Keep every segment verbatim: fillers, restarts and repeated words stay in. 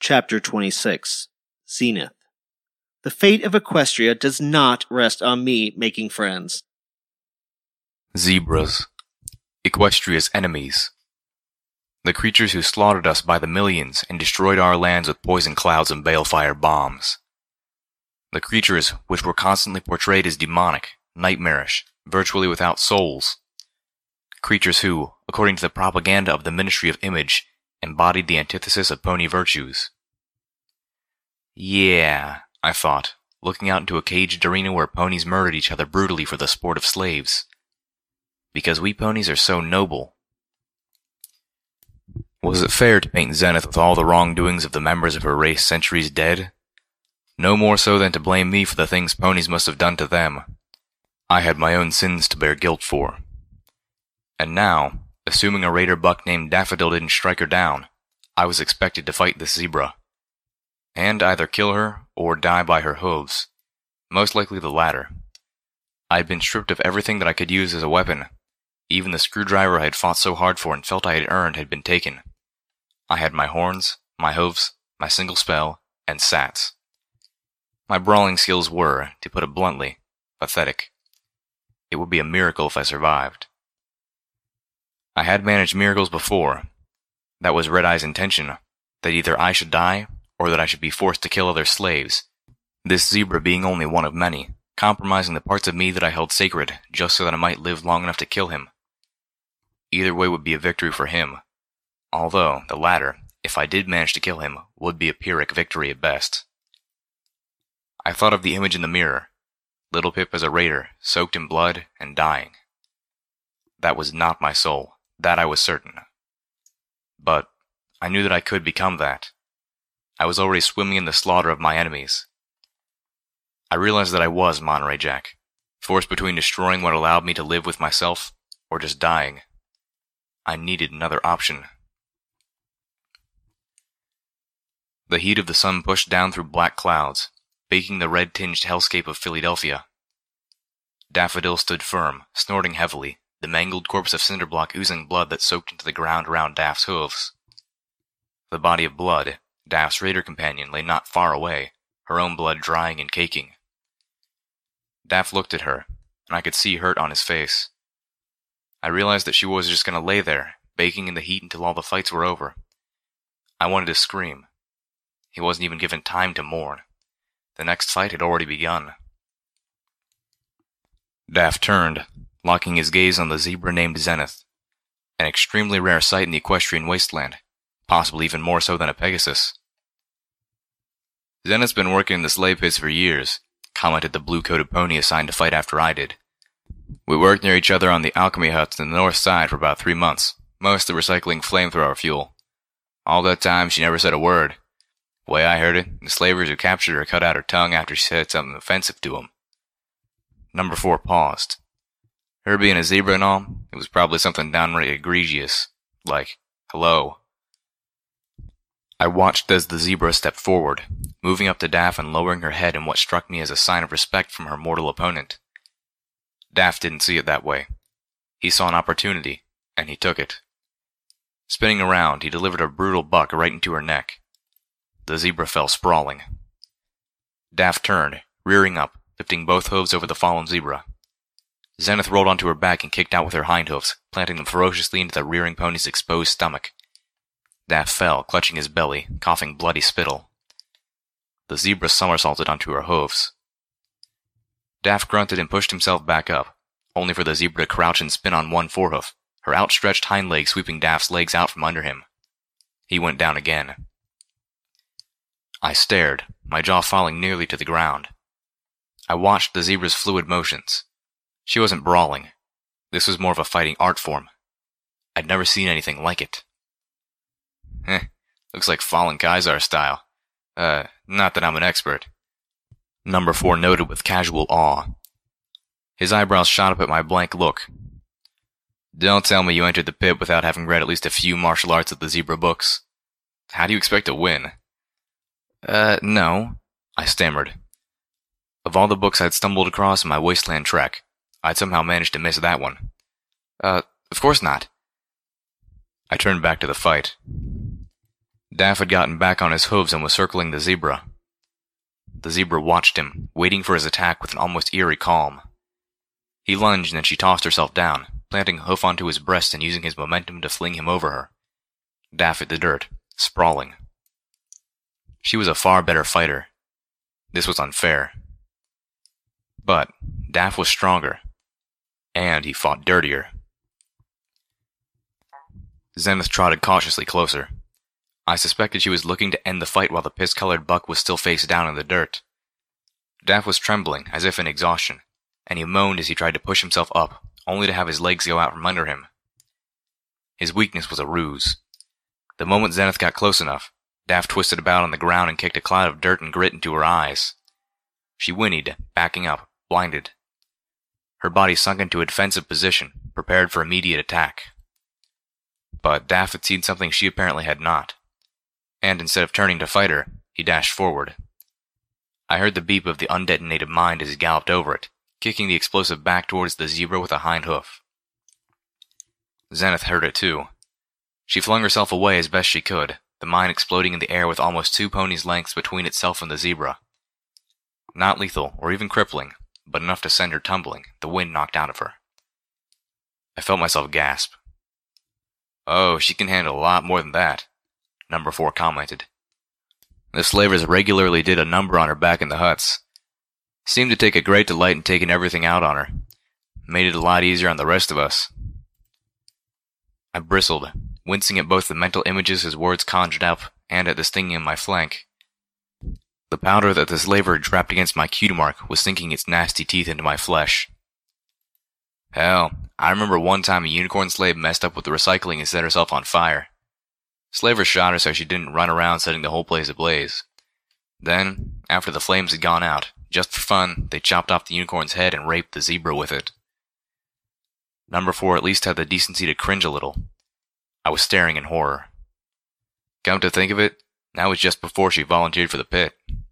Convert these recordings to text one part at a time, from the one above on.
Chapter twenty-six. Zenith. The fate of Equestria does not rest on me making friends. Zebras. Equestria's enemies. The creatures who slaughtered us by the millions and destroyed our lands with poison clouds and balefire bombs. The creatures which were constantly portrayed as demonic, nightmarish, virtually without souls. Creatures who, according to the propaganda of the Ministry of Image, embodied the antithesis of pony virtues. Yeah, I thought, looking out into a caged arena where ponies murdered each other brutally for the sport of slaves. Because we ponies are so noble. Was it fair to paint Zenith with all the wrongdoings of the members of her race centuries dead? No more so than to blame me for the things ponies must have done to them. I had my own sins to bear guilt for. And now, assuming a raider buck named Daffodil didn't strike her down, I was expected to fight this zebra. And either kill her, or die by her hooves. Most likely the latter. I had been stripped of everything that I could use as a weapon. Even the screwdriver I had fought so hard for and felt I had earned had been taken. I had my horns, my hooves, my single spell, and sats. My brawling skills were, to put it bluntly, pathetic. It would be a miracle if I survived. I had managed miracles before. That was Red Eye's intention, that either I should die, or that I should be forced to kill other slaves, this zebra being only one of many, compromising the parts of me that I held sacred, just so that I might live long enough to kill him. Either way would be a victory for him, although the latter, if I did manage to kill him, would be a Pyrrhic victory at best. I thought of the image in the mirror, Little Pip as a raider, soaked in blood and dying. That was not my soul, that I was certain. But I knew that I could become that. I was already swimming in the slaughter of my enemies. I realized that I was Monterey Jack, forced between destroying what allowed me to live with myself, or just dying. I needed another option. The heat of the sun pushed down through black clouds, baking the red-tinged hellscape of Philadelphia. Daffodil stood firm, snorting heavily, the mangled corpse of Cinderblock oozing blood that soaked into the ground around Daff's hooves. The body of Blood, Daff's raider companion, lay not far away, her own blood drying and caking. Daff looked at her, and I could see hurt on his face. I realized that she was just going to lay there, baking in the heat until all the fights were over. I wanted to scream. He wasn't even given time to mourn. The next fight had already begun. Daff turned, locking his gaze on the zebra named Zenith, an extremely rare sight in the equestrian wasteland, possibly even more so than a Pegasus. Zenith's been working in the slave pits for years, commented the blue-coated pony assigned to fight after I did. We worked near each other on the alchemy huts in the north side for about three months, mostly recycling flamethrower fuel. All that time she never said a word. The way I heard it, the slavers who captured her cut out her tongue after she said something offensive to them. Number four paused. Her being a zebra and all, it was probably something downright egregious, like, hello. I watched as the zebra stepped forward, moving up to Daff and lowering her head in what struck me as a sign of respect from her mortal opponent. Daff didn't see it that way. He saw an opportunity, and he took it. Spinning around, he delivered a brutal buck right into her neck. The zebra fell sprawling. Daff turned, rearing up, lifting both hooves over the fallen zebra. Zenith rolled onto her back and kicked out with her hind hooves, planting them ferociously into the rearing pony's exposed stomach. Daff fell, clutching his belly, coughing bloody spittle. The zebra somersaulted onto her hooves. Daff grunted and pushed himself back up, only for the zebra to crouch and spin on one forehoof, her outstretched hind leg sweeping Daff's legs out from under him. He went down again. I stared, my jaw falling nearly to the ground. I watched the zebra's fluid motions. She wasn't brawling. This was more of a fighting art form. I'd never seen anything like it. Heh, looks like Fallen Kaisar style. Uh, not that I'm an expert. Number four noted with casual awe. His eyebrows shot up at my blank look. Don't tell me you entered the pit without having read at least a few martial arts of the zebra books. How do you expect to win? Uh, no, I stammered. Of all the books I'd stumbled across in my wasteland trek, I'd somehow managed to miss that one. Uh, of course not. I turned back to the fight. Daff had gotten back on his hooves and was circling the zebra. The zebra watched him, waiting for his attack with an almost eerie calm. He lunged and then she tossed herself down, planting a hoof onto his breast and using his momentum to fling him over her. Daff hit the dirt, sprawling. She was a far better fighter. This was unfair. But Daff was stronger, and he fought dirtier. Zenith trotted cautiously closer. I suspected she was looking to end the fight while the piss-colored buck was still face down in the dirt. Daff was trembling, as if in exhaustion, and he moaned as he tried to push himself up, only to have his legs go out from under him. His weakness was a ruse. The moment Zenith got close enough, Daff twisted about on the ground and kicked a cloud of dirt and grit into her eyes. She whinnied, backing up, blinded. Her body sunk into a defensive position, prepared for immediate attack. But Daff had seen something she apparently had not, and instead of turning to fight her, he dashed forward. I heard the beep of the undetonated mine as he galloped over it, kicking the explosive back towards the zebra with a hind hoof. Zenith heard it too. She flung herself away as best she could, the mine exploding in the air with almost two ponies' lengths between itself and the zebra. Not lethal, or even crippling, but enough to send her tumbling, the wind knocked out of her. I felt myself gasp. "Oh, she can handle a lot more than that," Number Four commented. The slavers regularly did a number on her back in the huts. Seemed to take a great delight in taking everything out on her. Made it a lot easier on the rest of us. I bristled, wincing at both the mental images his words conjured up and at the stinging in my flank. The powder that the slaver had trapped against my cue mark was sinking its nasty teeth into my flesh. Hell, I remember one time a unicorn slave messed up with the recycling and set herself on fire. Slavers shot her so she didn't run around setting the whole place ablaze. Then, after the flames had gone out, just for fun, they chopped off the unicorn's head and raped the zebra with it. Number Four at least had the decency to cringe a little. I was staring in horror. Come to think of it, that was just before she volunteered for the pit.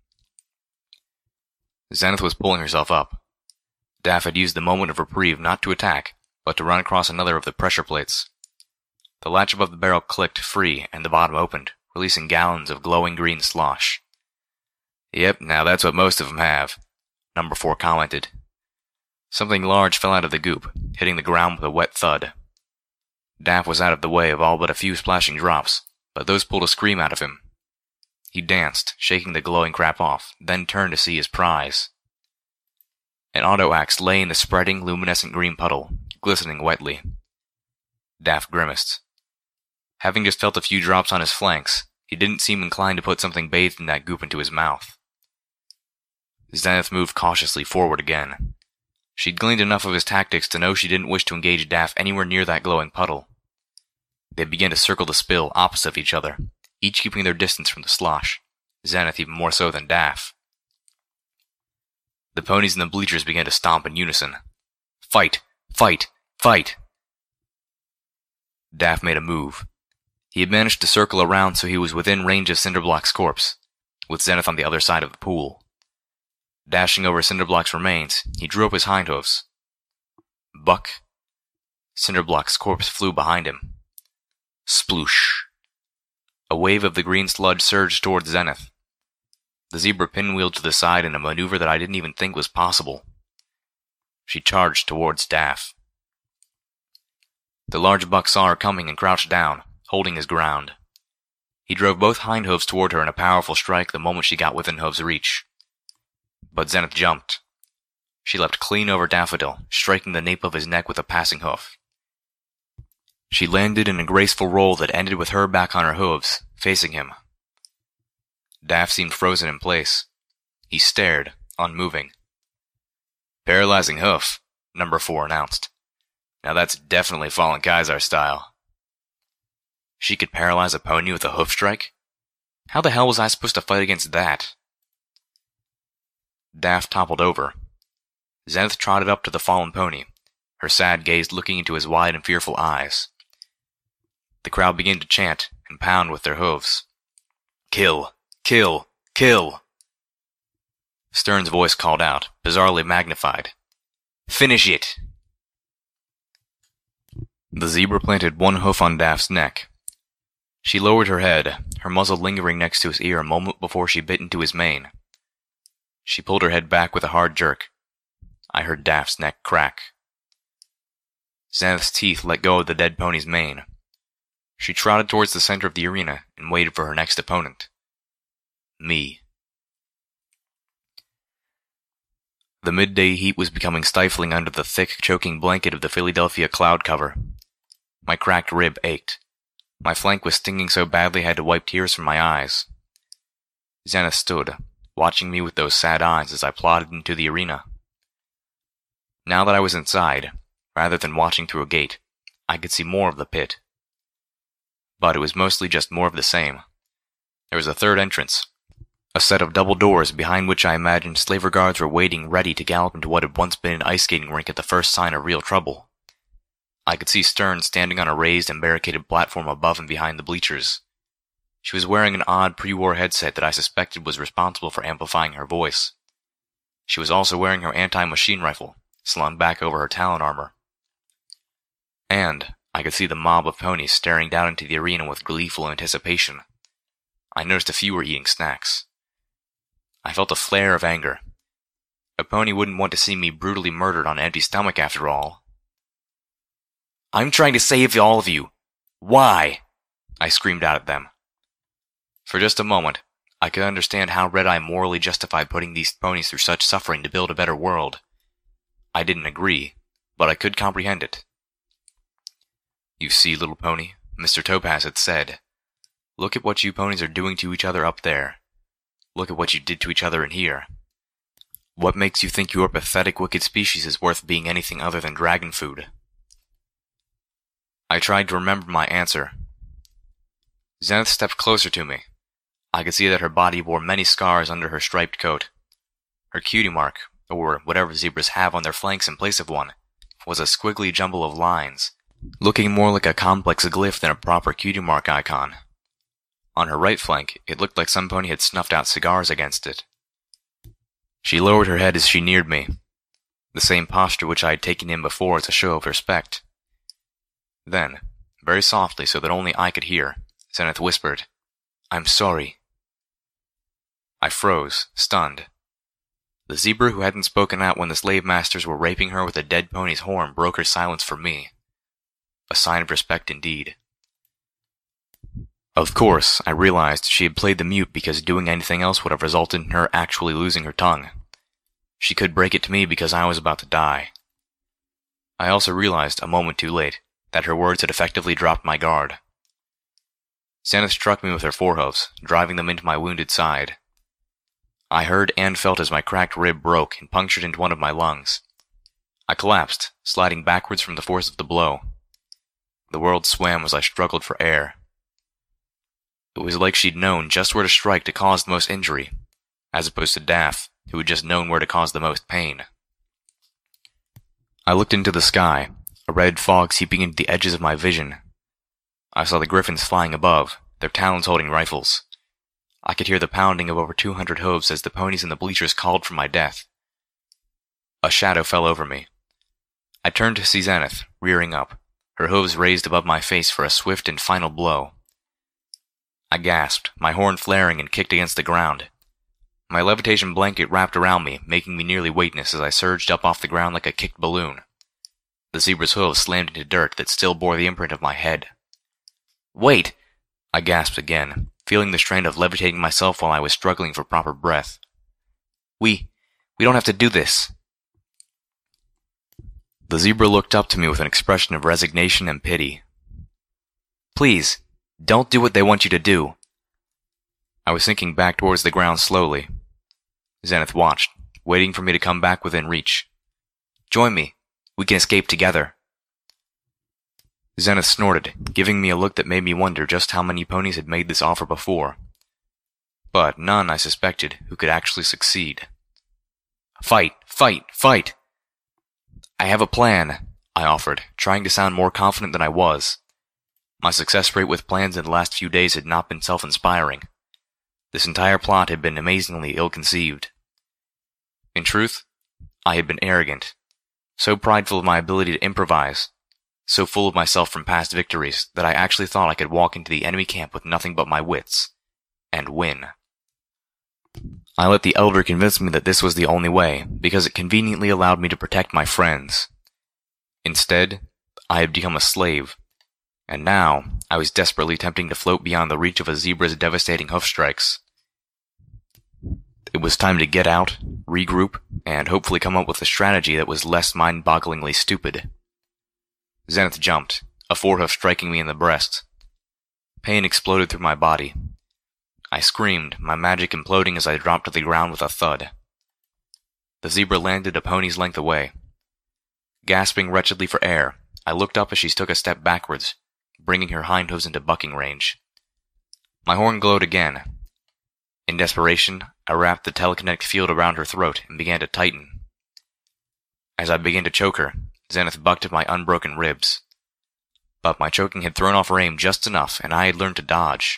Zenith was pulling herself up. Daff had used the moment of reprieve not to attack, but to run across another of the pressure plates. The latch above the barrel clicked free and the bottom opened, releasing gallons of glowing green slosh. Yep, now that's what most of them have, Number Four commented. Something large fell out of the goop, hitting the ground with a wet thud. Daff was out of the way of all but a few splashing drops, but those pulled a scream out of him. He danced, shaking the glowing crap off, then turned to see his prize. An auto-axe lay in the spreading, luminescent green puddle, glistening wetly. Daff grimaced. Having just felt a few drops on his flanks, he didn't seem inclined to put something bathed in that goop into his mouth. Zenith moved cautiously forward again. She'd gleaned enough of his tactics to know she didn't wish to engage Daff anywhere near that glowing puddle. They began to circle the spill opposite of each other, each keeping their distance from the slosh, Zenith even more so than Daff. The ponies in the bleachers began to stomp in unison. Fight! Fight! Fight! Daff made a move. He had managed to circle around so he was within range of Cinderblock's corpse, with Zenith on the other side of the pool. Dashing over Cinderblock's remains, he drew up his hindhoofs. Buck. Cinderblock's corpse flew behind him. Sploosh. A wave of the green sludge surged towards Zenith. The zebra pinwheeled to the side in a maneuver that I didn't even think was possible. She charged towards Daff. The large buck saw her coming and crouched down, holding his ground. He drove both hindhoofs toward her in a powerful strike the moment she got within hoof's reach. But Zenith jumped. She leapt clean over Daffodil, striking the nape of his neck with a passing hoof. She landed in a graceful roll that ended with her back on her hooves, facing him. Daff seemed frozen in place. He stared, unmoving. Paralyzing hoof, Number Four announced. Now that's definitely Fallen Kaiser style. She could paralyze a pony with a hoof strike? How the hell was I supposed to fight against that? Daff toppled over. Zenith trotted up to the fallen pony, her sad gaze looking into his wide and fearful eyes. The crowd began to chant and pound with their hooves. Kill! Kill! Kill! Stern's voice called out, bizarrely magnified. Finish it! The zebra planted one hoof on Daff's neck. She lowered her head, her muzzle lingering next to his ear a moment before she bit into his mane. She pulled her head back with a hard jerk. I heard Daft's neck crack. Xanath's teeth let go of the dead pony's mane. She trotted towards the center of the arena and waited for her next opponent. Me. The midday heat was becoming stifling under the thick, choking blanket of the Philadelphia cloud cover. My cracked rib ached. My flank was stinging so badly I had to wipe tears from my eyes. Xanath stood, watching me with those sad eyes as I plodded into the arena. Now that I was inside, rather than watching through a gate, I could see more of the pit. But it was mostly just more of the same. There was a third entrance, a set of double doors behind which I imagined slaver guards were waiting ready to gallop into what had once been an ice skating rink at the first sign of real trouble. I could see Stern standing on a raised and barricaded platform above and behind the bleachers. She was wearing an odd pre-war headset that I suspected was responsible for amplifying her voice. She was also wearing her anti-machine rifle, slung back over her Talon armor. And I could see the mob of ponies staring down into the arena with gleeful anticipation. I noticed a few were eating snacks. I felt a flare of anger. A pony wouldn't want to see me brutally murdered on an empty stomach after all. "I'm trying to save all of you. Why?" I screamed out at them. For just a moment, I could understand how Red-Eye morally justified putting these ponies through such suffering to build a better world. I didn't agree, but I could comprehend it. "You see, little pony," Mister Topaz had said, "look at what you ponies are doing to each other up there. Look at what you did to each other in here. What makes you think your pathetic, wicked species is worth being anything other than dragon food?" I tried to remember my answer. Xanath stepped closer to me. I could see that her body bore many scars under her striped coat. Her cutie mark, or whatever zebras have on their flanks in place of one, was a squiggly jumble of lines, looking more like a complex glyph than a proper cutie mark icon. On her right flank, it looked like some pony had snuffed out cigars against it. She lowered her head as she neared me, the same posture which I had taken in before as a show of respect. Then, very softly so that only I could hear, Xanath whispered, "I'm sorry." I froze, stunned. The zebra who hadn't spoken out when the slave masters were raping her with a dead pony's horn broke her silence for me. A sign of respect indeed. Of course, I realized she had played the mute because doing anything else would have resulted in her actually losing her tongue. She could break it to me because I was about to die. I also realized, a moment too late, that her words had effectively dropped my guard. Xanath struck me with her forehoofs, driving them into my wounded side. I heard and felt as my cracked rib broke and punctured into one of my lungs. I collapsed, sliding backwards from the force of the blow. The world swam as I struggled for air. It was like she'd known just where to strike to cause the most injury, as opposed to Daft, who had just known where to cause the most pain. I looked into the sky, a red fog seeping into the edges of my vision. I saw the griffins flying above, their talons holding rifles. I could hear the pounding of over two hundred hooves as the ponies in the bleachers called for my death. A shadow fell over me. I turned to see Xanath, rearing up, her hooves raised above my face for a swift and final blow. I gasped, my horn flaring and kicked against the ground. My levitation blanket wrapped around me, making me nearly weightless as I surged up off the ground like a kicked balloon. The zebra's hooves slammed into dirt that still bore the imprint of my head. "Wait!" I gasped again, feeling the strain of levitating myself while I was struggling for proper breath. We... we don't have to do this." The zebra looked up to me with an expression of resignation and pity. "Please, don't do what they want you to do." I was sinking back towards the ground slowly. Xanath watched, waiting for me to come back within reach. "Join me. We can escape together." Xanath snorted, giving me a look that made me wonder just how many ponies had made this offer before. But none, I suspected, who could actually succeed. "Fight! Fight! Fight!" "I have a plan," I offered, trying to sound more confident than I was. My success rate with plans in the last few days had not been self-inspiring. This entire plot had been amazingly ill-conceived. In truth, I had been arrogant, so prideful of my ability to improvise, so full of myself from past victories that I actually thought I could walk into the enemy camp with nothing but my wits, and win. I let the Elder convince me that this was the only way, because it conveniently allowed me to protect my friends. Instead, I had become a slave, and now I was desperately attempting to float beyond the reach of a zebra's devastating hoof strikes. It was time to get out, regroup, and hopefully come up with a strategy that was less mind-bogglingly stupid. Zenith jumped, a forehoof striking me in the breast. Pain exploded through my body. I screamed, my magic imploding as I dropped to the ground with a thud. The zebra landed a pony's length away. Gasping wretchedly for air, I looked up as she took a step backwards, bringing her hindhooves into bucking range. My horn glowed again. In desperation, I wrapped the telekinetic field around her throat and began to tighten. As I began to choke her, Zenith bucked at my unbroken ribs. But my choking had thrown off her aim just enough, and I had learned to dodge.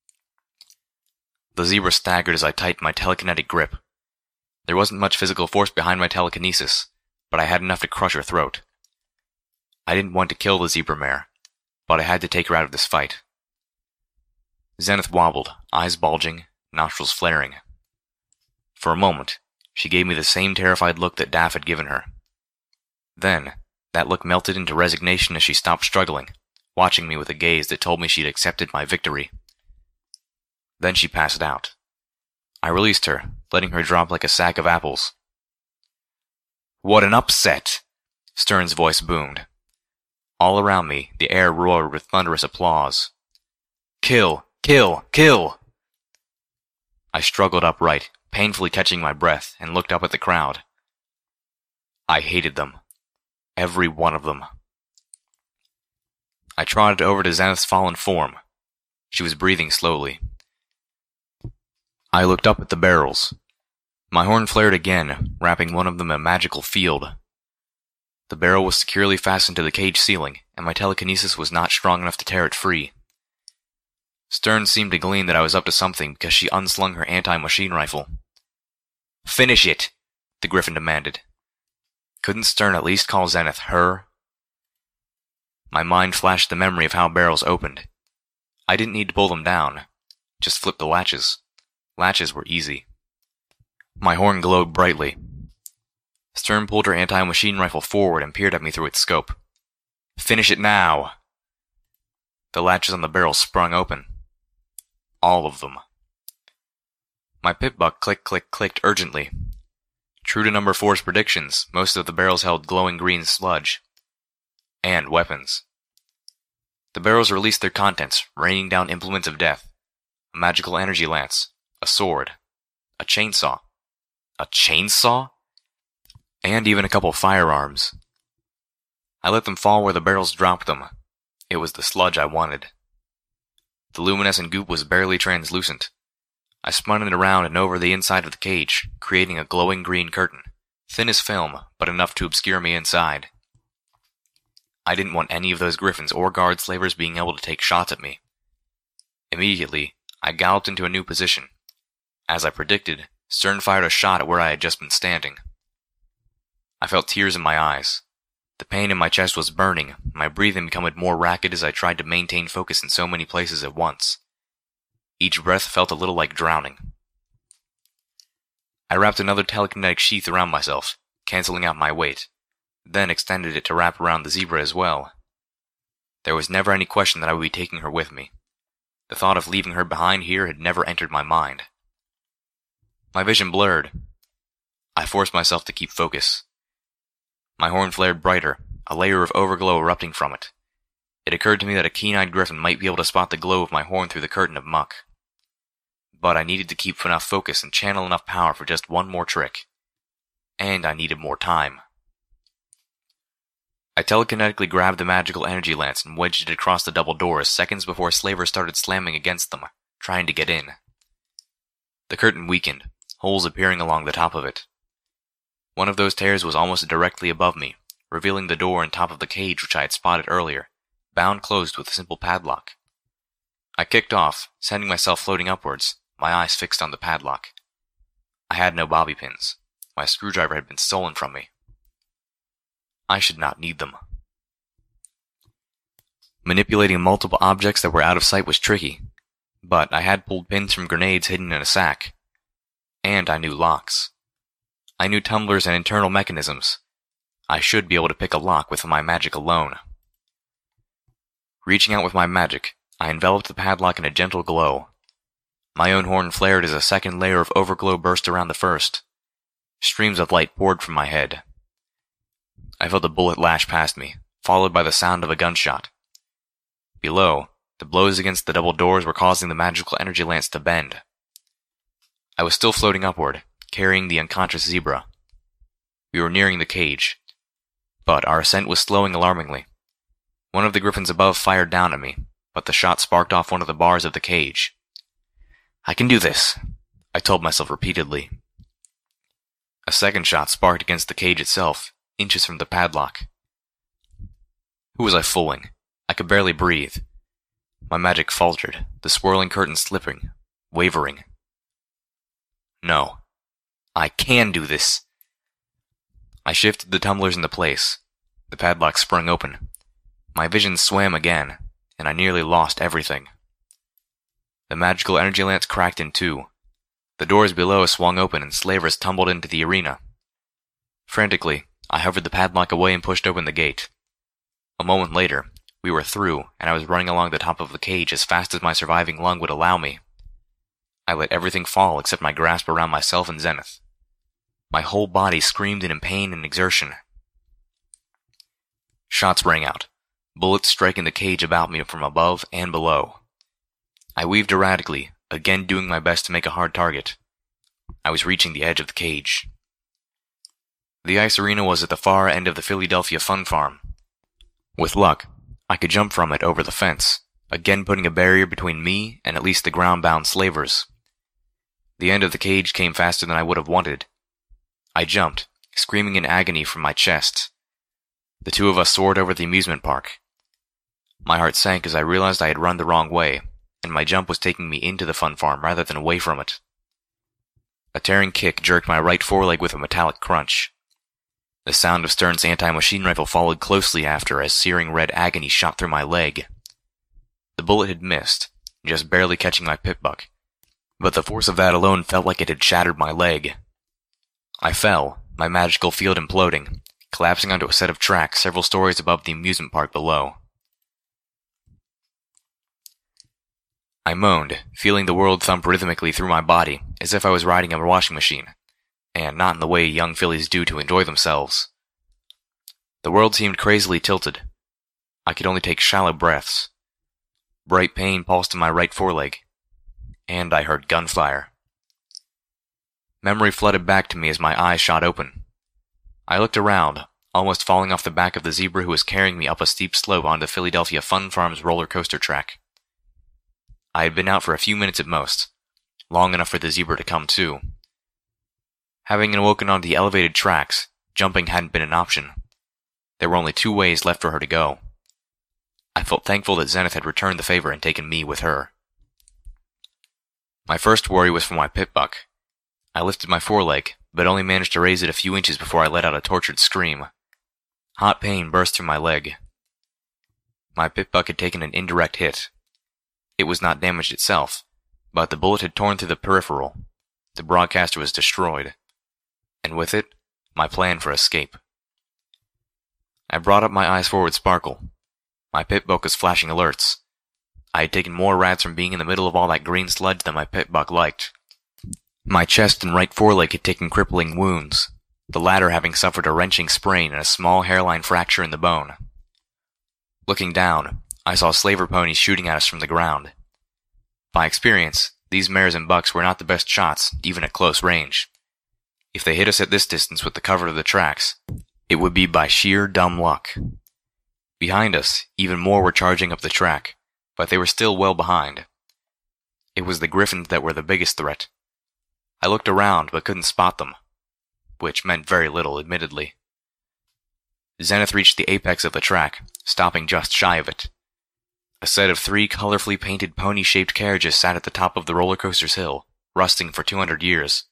The zebra staggered as I tightened my telekinetic grip. There wasn't much physical force behind my telekinesis, but I had enough to crush her throat. I didn't want to kill the zebra mare, but I had to take her out of this fight. Zenith wobbled, eyes bulging, nostrils flaring. For a moment, she gave me the same terrified look that Daff had given her. Then, that look melted into resignation as she stopped struggling, watching me with a gaze that told me she'd accepted my victory. Then she passed out. I released her, letting her drop like a sack of apples. "What an upset!" Stern's voice boomed. All around me, the air roared with thunderous applause. "Kill! Kill! Kill!" I struggled upright, painfully catching my breath, and looked up at the crowd. I hated them. Every one of them. I trotted over to Zenith's fallen form. She was breathing slowly. I looked up at the barrels. My horn flared again, wrapping one of them in a magical field. The barrel was securely fastened to the cage ceiling, and my telekinesis was not strong enough to tear it free. Stern seemed to glean that I was up to something because she unslung her anti-machine rifle. "Finish it!" the Griffin demanded. Couldn't Stern at least call Zenith her? My mind flashed the memory of how barrels opened. I didn't need to pull them down. Just flip the latches. Latches were easy. My horn glowed brightly. Stern pulled her anti-machine rifle forward and peered at me through its scope. "Finish it now!" The latches on the barrel sprung open. All of them. My pip-buck click-click-clicked urgently. True to Number Four's predictions, most of the barrels held glowing green sludge. And weapons. The barrels released their contents, raining down implements of death. A magical energy lance. A sword. A chainsaw. A chainsaw? And even a couple firearms. I let them fall where the barrels dropped them. It was the sludge I wanted. The luminescent goop was barely translucent. I spun it around and over the inside of the cage, creating a glowing green curtain, thin as film, but enough to obscure me inside. I didn't want any of those griffins or guard slavers being able to take shots at me. Immediately, I galloped into a new position. As I predicted, Stern fired a shot at where I had just been standing. I felt tears in my eyes. The pain in my chest was burning, my breathing becoming more rapid as I tried to maintain focus in so many places at once. Each breath felt a little like drowning. I wrapped another telekinetic sheath around myself, canceling out my weight, then extended it to wrap around the zebra as well. There was never any question that I would be taking her with me. The thought of leaving her behind here had never entered my mind. My vision blurred. I forced myself to keep focus. My horn flared brighter, a layer of overglow erupting from it. It occurred to me that a keen-eyed griffin might be able to spot the glow of my horn through the curtain of muck. But I needed to keep enough focus and channel enough power for just one more trick. And I needed more time. I telekinetically grabbed the magical energy lance and wedged it across the double doors seconds before slavers started slamming against them, trying to get in. The curtain weakened, holes appearing along the top of it. One of those tears was almost directly above me, revealing the door on top of the cage which I had spotted earlier, bound closed with a simple padlock. I kicked off, sending myself floating upwards, my eyes fixed on the padlock. I had no bobby pins. My screwdriver had been stolen from me. I should not need them. Manipulating multiple objects that were out of sight was tricky, but I had pulled pins from grenades hidden in a sack. And I knew locks. I knew tumblers and internal mechanisms. I should be able to pick a lock with my magic alone. Reaching out with my magic, I enveloped the padlock in a gentle glow. My own horn flared as a second layer of overglow burst around the first. Streams of light poured from my head. I felt a bullet lash past me, followed by the sound of a gunshot. Below, the blows against the double doors were causing the magical energy lance to bend. I was still floating upward, carrying the unconscious zebra. We were nearing the cage, but our ascent was slowing alarmingly. One of the griffins above fired down at me, but the shot sparked off one of the bars of the cage. I can do this, I told myself repeatedly. A second shot sparked against the cage itself, inches from the padlock. Who was I fooling? I could barely breathe. My magic faltered, the swirling curtain slipping, wavering. No. I can do this. I shifted the tumblers into place. The padlock sprung open. My vision swam again, and I nearly lost everything. The magical energy lance cracked in two. The doors below swung open and slavers tumbled into the arena. Frantically, I hovered the padlock away and pushed open the gate. A moment later, we were through, and I was running along the top of the cage as fast as my surviving lung would allow me. I let everything fall except my grasp around myself and Zenith. My whole body screamed in pain and exertion. Shots rang out, bullets striking the cage about me from above and below. I weaved erratically, again doing my best to make a hard target. I was reaching the edge of the cage. The ice arena was at the far end of the Philadelphia Fun Farm. With luck, I could jump from it over the fence, again putting a barrier between me and at least the ground-bound slavers. The end of the cage came faster than I would have wanted. I jumped, screaming in agony from my chest. The two of us soared over the amusement park. My heart sank as I realized I had run the wrong way, and my jump was taking me into the fun farm rather than away from it. A tearing kick jerked my right foreleg with a metallic crunch. The sound of Stern's anti-machine rifle followed closely after as searing red agony shot through my leg. The bullet had missed, just barely catching my pip-buck, but the force of that alone felt like it had shattered my leg. I fell, my magical field imploding, collapsing onto a set of tracks several stories above the amusement park below. I moaned, feeling the world thump rhythmically through my body, as if I was riding a washing machine, and not in the way young fillies do to enjoy themselves. The world seemed crazily tilted. I could only take shallow breaths. Bright pain pulsed in my right foreleg, and I heard gunfire. Memory flooded back to me as my eyes shot open. I looked around, almost falling off the back of the zebra who was carrying me up a steep slope onto Philadelphia Fun Farm's roller coaster track. I had been out for a few minutes at most, long enough for the zebra to come to. Having awoken onto the elevated tracks, jumping hadn't been an option. There were only two ways left for her to go. I felt thankful that Zenith had returned the favor and taken me with her. My first worry was for my pip-buck. I lifted my foreleg, but only managed to raise it a few inches before I let out a tortured scream. Hot pain burst through my leg. My pip-buck had taken an indirect hit. It was not damaged itself, but the bullet had torn through the peripheral. The broadcaster was destroyed, and with it, my plan for escape. I brought up my eyes forward sparkle. My pip-buck was flashing alerts. I had taken more rats from being in the middle of all that green sludge than my pip-buck liked. My chest and right foreleg had taken crippling wounds, the latter having suffered a wrenching sprain and a small hairline fracture in the bone. Looking down, I saw slaver ponies shooting at us from the ground. By experience, these mares and bucks were not the best shots, even at close range. If they hit us at this distance with the cover of the tracks, it would be by sheer dumb luck. Behind us, even more were charging up the track, but they were still well behind. It was the griffins that were the biggest threat. I looked around but couldn't spot them, which meant very little, admittedly. Zenith reached the apex of the track, stopping just shy of it. A set of three colorfully painted pony-shaped carriages sat at the top of the roller coaster's hill, rusting for two hundred years.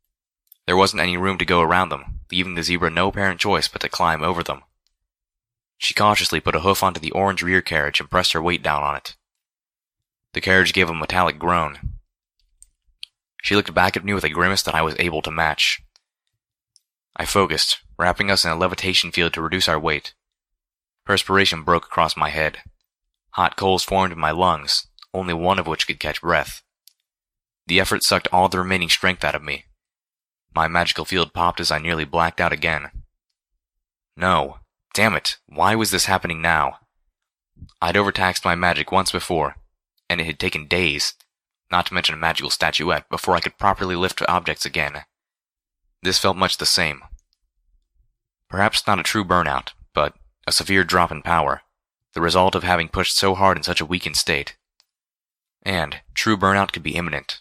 There wasn't any room to go around them, leaving the zebra no apparent choice but to climb over them. She cautiously put a hoof onto the orange rear carriage and pressed her weight down on it. The carriage gave a metallic groan. She looked back at me with a grimace that I was able to match. I focused, wrapping us in a levitation field to reduce our weight. Perspiration broke across my head. Hot coals formed in my lungs, only one of which could catch breath. The effort sucked all the remaining strength out of me. My magical field popped as I nearly blacked out again. No. Damn it, why was this happening now? I'd overtaxed my magic once before, and it had taken days, not to mention a magical statuette, before I could properly lift objects again. This felt much the same. Perhaps not a true burnout, but a severe drop in power, the result of having pushed so hard in such a weakened state. And true burnout could be imminent.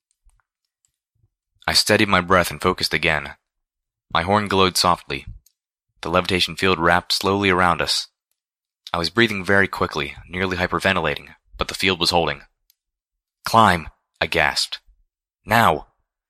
I steadied my breath and focused again. My horn glowed softly. The levitation field wrapped slowly around us. I was breathing very quickly, nearly hyperventilating, but the field was holding. "Climb!" I gasped. "Now!"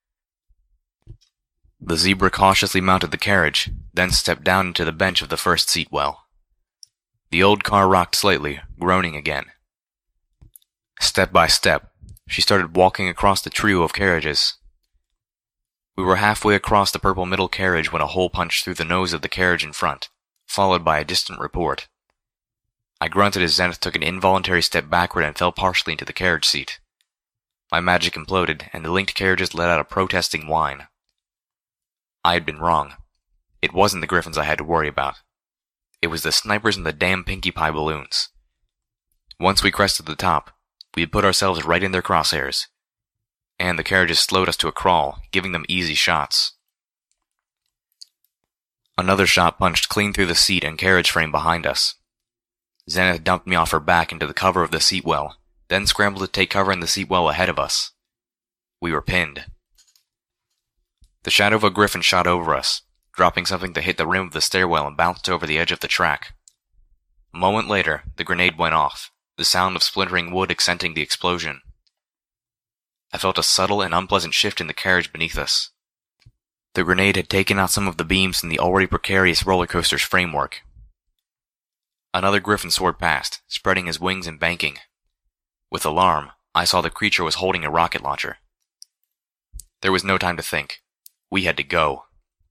The zebra cautiously mounted the carriage, then stepped down into the bench of the first seat well. The old car rocked slightly, groaning again. Step by step, she started walking across the trio of carriages. We were halfway across the purple middle carriage when a hole punched through the nose of the carriage in front, followed by a distant report. I grunted as Zenith took an involuntary step backward and fell partially into the carriage seat. My magic imploded, and the linked carriages let out a protesting whine. I had been wrong. It wasn't the griffins I had to worry about. It was the snipers and the damn Pinkie Pie balloons. Once we crested the top, we had put ourselves right in their crosshairs, and the carriages slowed us to a crawl, giving them easy shots. Another shot punched clean through the seat and carriage frame behind us. Zenith dumped me off her back into the cover of the seat well, then scrambled to take cover in the seat well ahead of us. We were pinned. The shadow of a griffin shot over us, dropping something that hit the rim of the stairwell and bounced over the edge of the track. A moment later, the grenade went off, the sound of splintering wood accenting the explosion. I felt a subtle and unpleasant shift in the carriage beneath us. The grenade had taken out some of the beams in the already precarious roller coaster's framework. Another griffin soared past, spreading his wings and banking. With alarm, I saw the creature was holding a rocket launcher. There was no time to think. We had to go.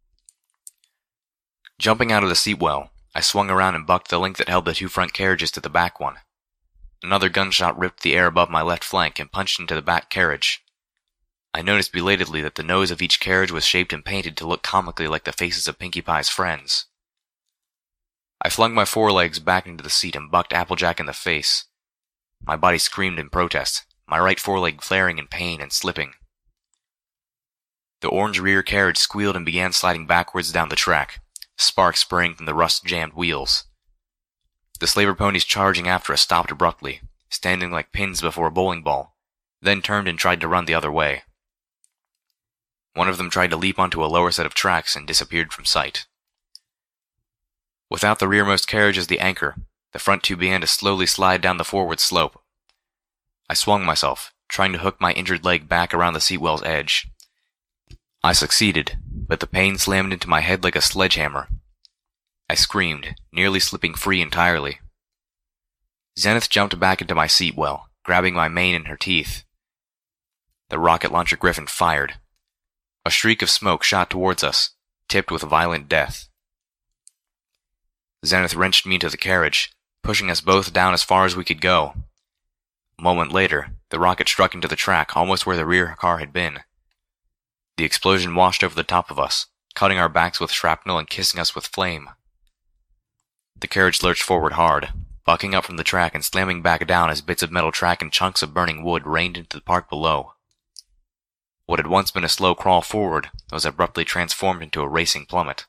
Jumping out of the seat well, I swung around and bucked the link that held the two front carriages to the back one. Another gunshot ripped the air above my left flank and punched into the back carriage. I noticed belatedly that the nose of each carriage was shaped and painted to look comically like the faces of Pinkie Pie's friends. I flung my forelegs back into the seat and bucked Applejack in the face. My body screamed in protest, my right foreleg flaring in pain and slipping. The orange rear carriage squealed and began sliding backwards down the track, sparks spraying from the rust-jammed wheels. The slaver ponies charging after us stopped abruptly, standing like pins before a bowling ball, then turned and tried to run the other way. One of them tried to leap onto a lower set of tracks and disappeared from sight. Without the rearmost carriage as the anchor, the front two began to slowly slide down the forward slope. I swung myself, trying to hook my injured leg back around the seat well's edge. I succeeded, but the pain slammed into my head like a sledgehammer. I screamed, nearly slipping free entirely. Zenith jumped back into my seat well, grabbing my mane in her teeth. The rocket launcher griffin fired. A streak of smoke shot towards us, tipped with violent death. Zenith wrenched me into the carriage, pushing us both down as far as we could go. A moment later, the rocket struck into the track almost where the rear car had been. The explosion washed over the top of us, cutting our backs with shrapnel and kissing us with flame. The carriage lurched forward hard, bucking up from the track and slamming back down as bits of metal track and chunks of burning wood rained into the park below. What had once been a slow crawl forward was abruptly transformed into a racing plummet.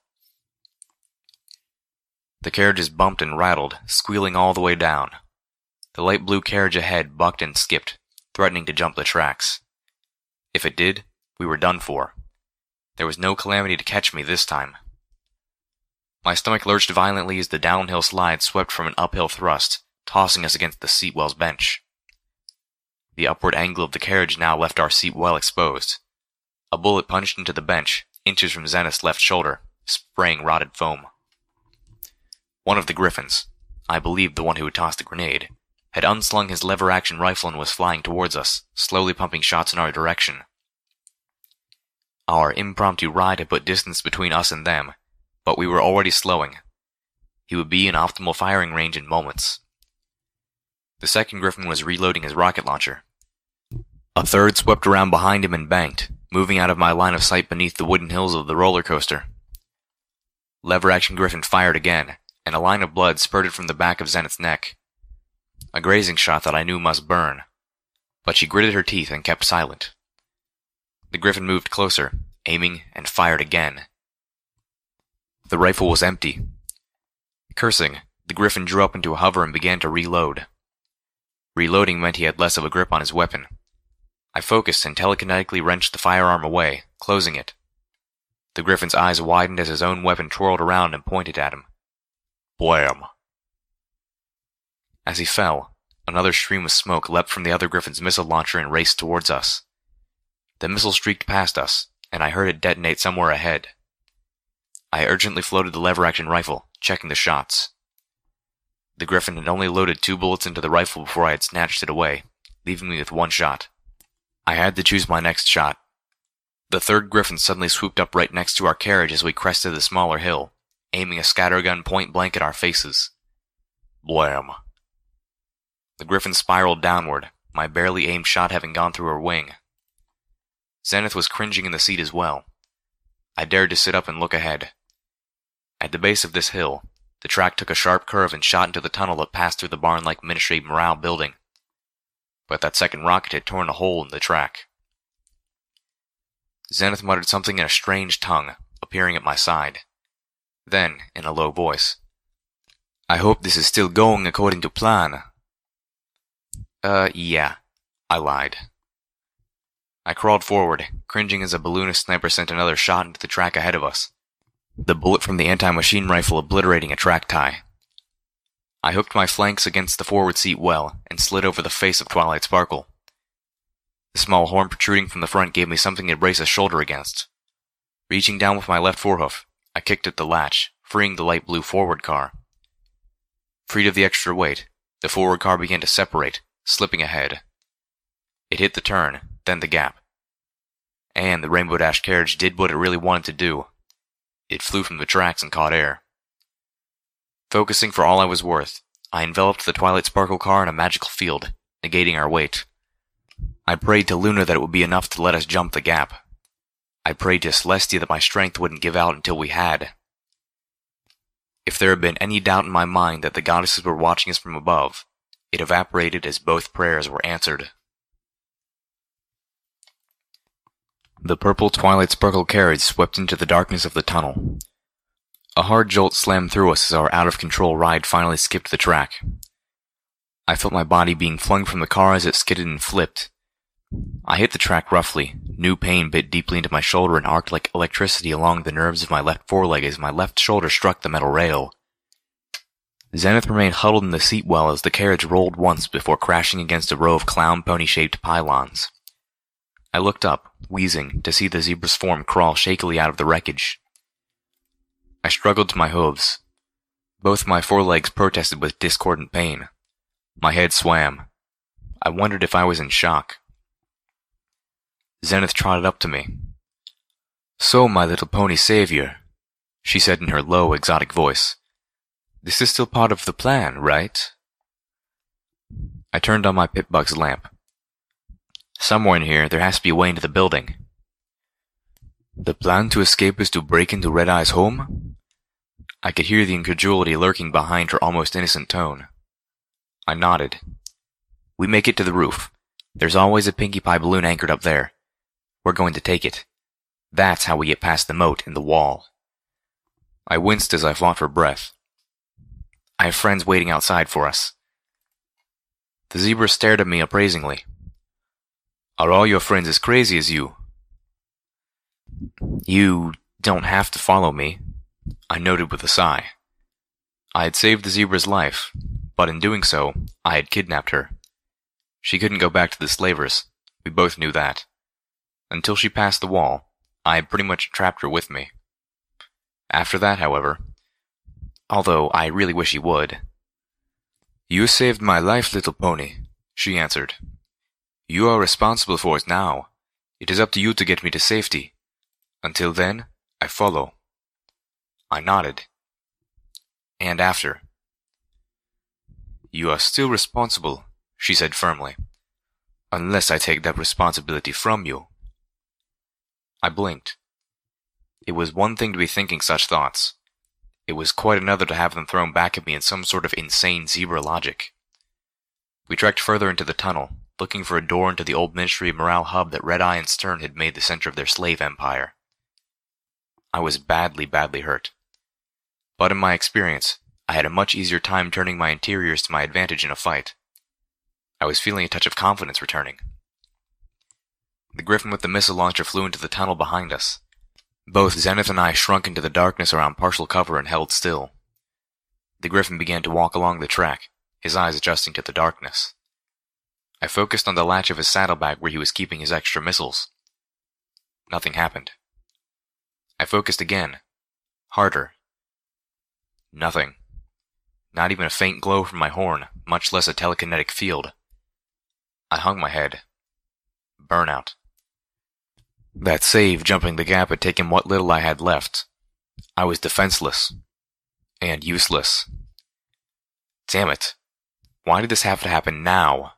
The carriages bumped and rattled, squealing all the way down. The light blue carriage ahead bucked and skipped, threatening to jump the tracks. If it did, we were done for. There was no calamity to catch me this time. My stomach lurched violently as the downhill slide swept from an uphill thrust, tossing us against the seat well's bench. The upward angle of the carriage now left our seat well exposed. A bullet punched into the bench, inches from Zenith's left shoulder, spraying rotted foam. One of the Griffins, I believe the one who had tossed the grenade, had unslung his lever-action rifle and was flying towards us, slowly pumping shots in our direction. Our impromptu ride had put distance between us and them, but we were already slowing. He would be in optimal firing range in moments. The second Griffin was reloading his rocket launcher. A third swept around behind him and banked, moving out of my line of sight beneath the wooden hills of the roller coaster. Lever-action Griffin fired again, and a line of blood spurted from the back of Zenith's neck. A grazing shot that I knew must burn, but she gritted her teeth and kept silent. The Griffin moved closer, aiming, and fired again. The rifle was empty. Cursing, the Griffin drew up into a hover and began to reload. Reloading meant he had less of a grip on his weapon. I focused and telekinetically wrenched the firearm away, closing it. The Griffin's eyes widened as his own weapon twirled around and pointed at him. Blam! As he fell, another stream of smoke leapt from the other Griffin's missile launcher and raced towards us. The missile streaked past us, and I heard it detonate somewhere ahead. I urgently floated the lever-action rifle, checking the shots. The Griffin had only loaded two bullets into the rifle before I had snatched it away, leaving me with one shot. I had to choose my next shot. The third Griffin suddenly swooped up right next to our carriage as we crested the smaller hill, aiming a scattergun point-blank at our faces. Blam! The Griffin spiraled downward, my barely aimed shot having gone through her wing. Zenith was cringing in the seat as well. I dared to sit up and look ahead. At the base of this hill, the track took a sharp curve and shot into the tunnel that passed through the barn-like Ministry Morale building. But that second rocket had torn a hole in the track. Zenith muttered something in a strange tongue, appearing at my side. Then, in a low voice, I hope this is still going according to plan. Uh, yeah, I lied. I crawled forward, cringing as a balloonist sniper sent another shot into the track ahead of us, the bullet from the anti-machine rifle obliterating a track tie. I hooked my flanks against the forward seat well and slid over the face of Twilight Sparkle. The small horn protruding from the front gave me something to brace a shoulder against. Reaching down with my left forehoof, I kicked at the latch, freeing the light blue forward car. Freed of the extra weight, the forward car began to separate, slipping ahead. It hit the turn, then the gap. And the Rainbow Dash carriage did what it really wanted to do. It flew from the tracks and caught air. Focusing for all I was worth, I enveloped the Twilight Sparkle car in a magical field, negating our weight. I prayed to Luna that it would be enough to let us jump the gap. I prayed to Celestia that my strength wouldn't give out until we had. If there had been any doubt in my mind that the goddesses were watching us from above, it evaporated as both prayers were answered. The purple Twilight Sparkle carriage swept into the darkness of the tunnel. A hard jolt slammed through us as our out-of-control ride finally skipped the track. I felt my body being flung from the car as it skidded and flipped. I hit the track roughly. New pain bit deeply into my shoulder and arced like electricity along the nerves of my left foreleg as my left shoulder struck the metal rail. Zenith remained huddled in the seat well as the carriage rolled once before crashing against a row of clown pony-shaped pylons. I looked up, wheezing, to see the zebra's form crawl shakily out of the wreckage. I struggled to my hooves. Both my forelegs protested with discordant pain. My head swam. I wondered if I was in shock. Zenith trotted up to me. "So, my little pony savior," she said in her low, exotic voice. "This is still part of the plan, right?" I turned on my Pip-Bug's lamp. Somewhere in here, there has to be a way into the building. "The plan to escape is to break into Red Eye's home?" I could hear the incredulity lurking behind her almost innocent tone. I nodded. "We make it to the roof. There's always a Pinkie Pie balloon anchored up there. We're going to take it. That's how we get past the moat and the wall." I winced as I fought for breath. "I have friends waiting outside for us." The zebra stared at me appraisingly. "Are all your friends as crazy as you?" "You don't have to follow me," I noted with a sigh. I had saved the zebra's life, but in doing so, I had kidnapped her. She couldn't go back to the slavers. We both knew that. Until she passed the wall, I had pretty much trapped her with me. After that, however, although I really wish he would. "You saved my life, little pony," she answered. "You are responsible for it now. It is up to you to get me to safety. Until then, I follow." I nodded. And after. "You are still responsible," she said firmly, "unless I take that responsibility from you." I blinked. It was one thing to be thinking such thoughts. It was quite another to have them thrown back at me in some sort of insane zebra logic. We trekked further into the tunnel, looking for a door into the old Ministry of Morale hub that Red Eye and Stern had made the center of their slave empire. I was badly, badly hurt. But in my experience, I had a much easier time turning my interiors to my advantage in a fight. I was feeling a touch of confidence returning. The Griffin with the missile launcher flew into the tunnel behind us. Both Zenith and I shrunk into the darkness around partial cover and held still. The Griffin began to walk along the track, his eyes adjusting to the darkness. I focused on the latch of his saddlebag where he was keeping his extra missiles. Nothing happened. I focused again. Harder. Nothing. Not even a faint glow from my horn, much less a telekinetic field. I hung my head. Burnout. That save jumping the gap had taken what little I had left. I was defenseless. And useless. Damn it. Why did this have to happen now?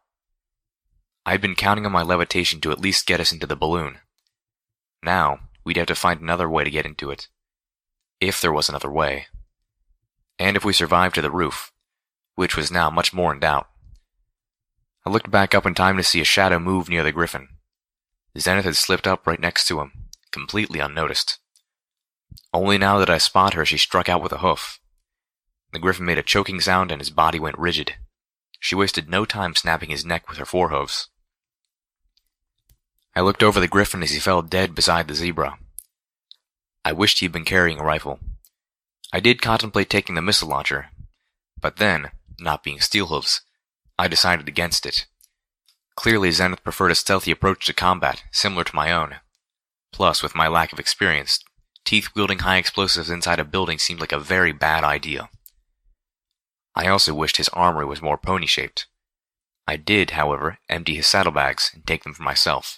I had been counting on my levitation to at least get us into the balloon. Now, we'd have to find another way to get into it. If there was another way. And if we survived to the roof, which was now much more in doubt. I looked back up in time to see a shadow move near the Griffin. Zenith had slipped up right next to him, completely unnoticed. Only now did I spot her, she struck out with a hoof. The Griffin made a choking sound and his body went rigid. She wasted no time snapping his neck with her forehooves. I looked over the Griffin as he fell dead beside the zebra. I wished he had been carrying a rifle. I did contemplate taking the missile launcher, but then, not being Steelhooves, I decided against it. Clearly Zenith preferred a stealthy approach to combat, similar to my own. Plus, with my lack of experience, teeth-wielding high explosives inside a building seemed like a very bad idea. I also wished his armory was more pony-shaped. I did, however, empty his saddlebags and take them for myself.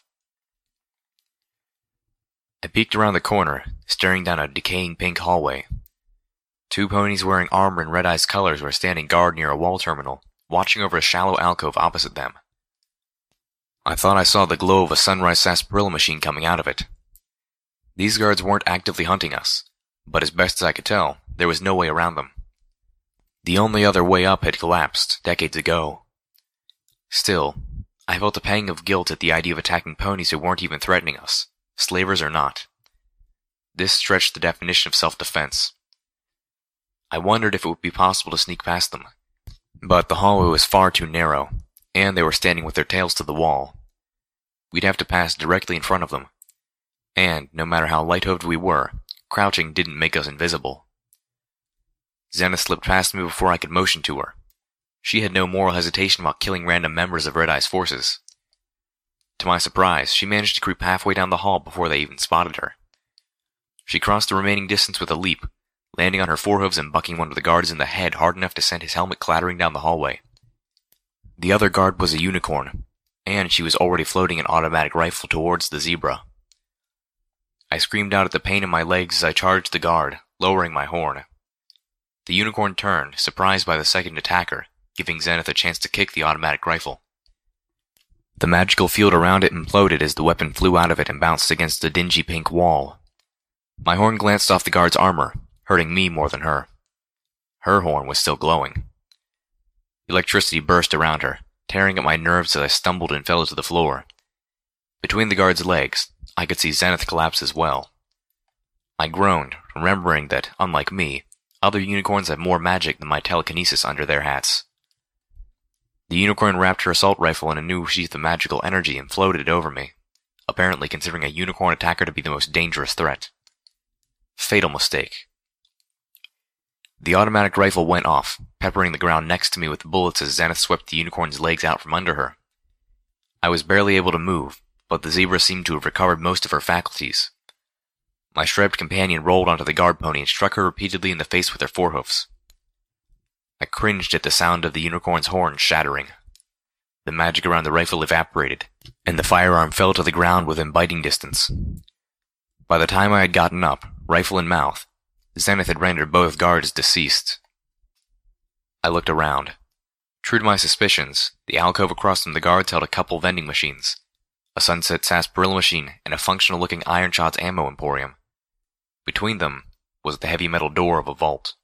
I peeked around the corner, staring down a decaying pink hallway. Two ponies wearing armor in Red Eye's colors were standing guard near a wall terminal, watching over a shallow alcove opposite them. I thought I saw the glow of a Sunrise sarsaparilla machine coming out of it. These guards weren't actively hunting us, but as best as I could tell, there was no way around them. The only other way up had collapsed, decades ago. Still, I felt a pang of guilt at the idea of attacking ponies who weren't even threatening us, slavers or not. This stretched the definition of self-defense. I wondered if it would be possible to sneak past them, but the hallway was far too narrow, and they were standing with their tails to the wall. We'd have to pass directly in front of them, and no matter how light-hoofed we were, crouching didn't make us invisible. Zenith slipped past me before I could motion to her. She had no moral hesitation about killing random members of Red Eye's forces. To my surprise, she managed to creep halfway down the hall before they even spotted her. She crossed the remaining distance with a leap, landing on her forehooves and bucking one of the guards in the head hard enough to send his helmet clattering down the hallway. The other guard was a unicorn, and she was already floating an automatic rifle towards the zebra. I screamed out at the pain in my legs as I charged the guard, lowering my horn. The unicorn turned, surprised by the second attacker, giving Zenith a chance to kick the automatic rifle. The magical field around it imploded as the weapon flew out of it and bounced against the dingy pink wall. My horn glanced off the guard's armor, hurting me more than her. Her horn was still glowing. Electricity burst around her, tearing at my nerves as I stumbled and fell to the floor. Between the guard's legs, I could see Zenith collapse as well. I groaned, remembering that, unlike me, other unicorns have more magic than my telekinesis under their hats. The unicorn wrapped her assault rifle in a new sheath of magical energy and floated it over me, apparently considering a unicorn attacker to be the most dangerous threat. Fatal mistake. The automatic rifle went off, peppering the ground next to me with bullets as Zenith swept the unicorn's legs out from under her. I was barely able to move, but the zebra seemed to have recovered most of her faculties. My shrebbed companion rolled onto the guard pony and struck her repeatedly in the face with her forehoofs. I cringed at the sound of the unicorn's horn shattering. The magic around the rifle evaporated, and the firearm fell to the ground within biting distance. By the time I had gotten up, rifle in mouth, Zenith had rendered both guards deceased. I looked around. True to my suspicions, the alcove across from the guards held a couple vending machines, a Sunset Sarsaparilla machine, and a functional-looking Iron Shots ammo emporium. Between them was the heavy metal door of a vault.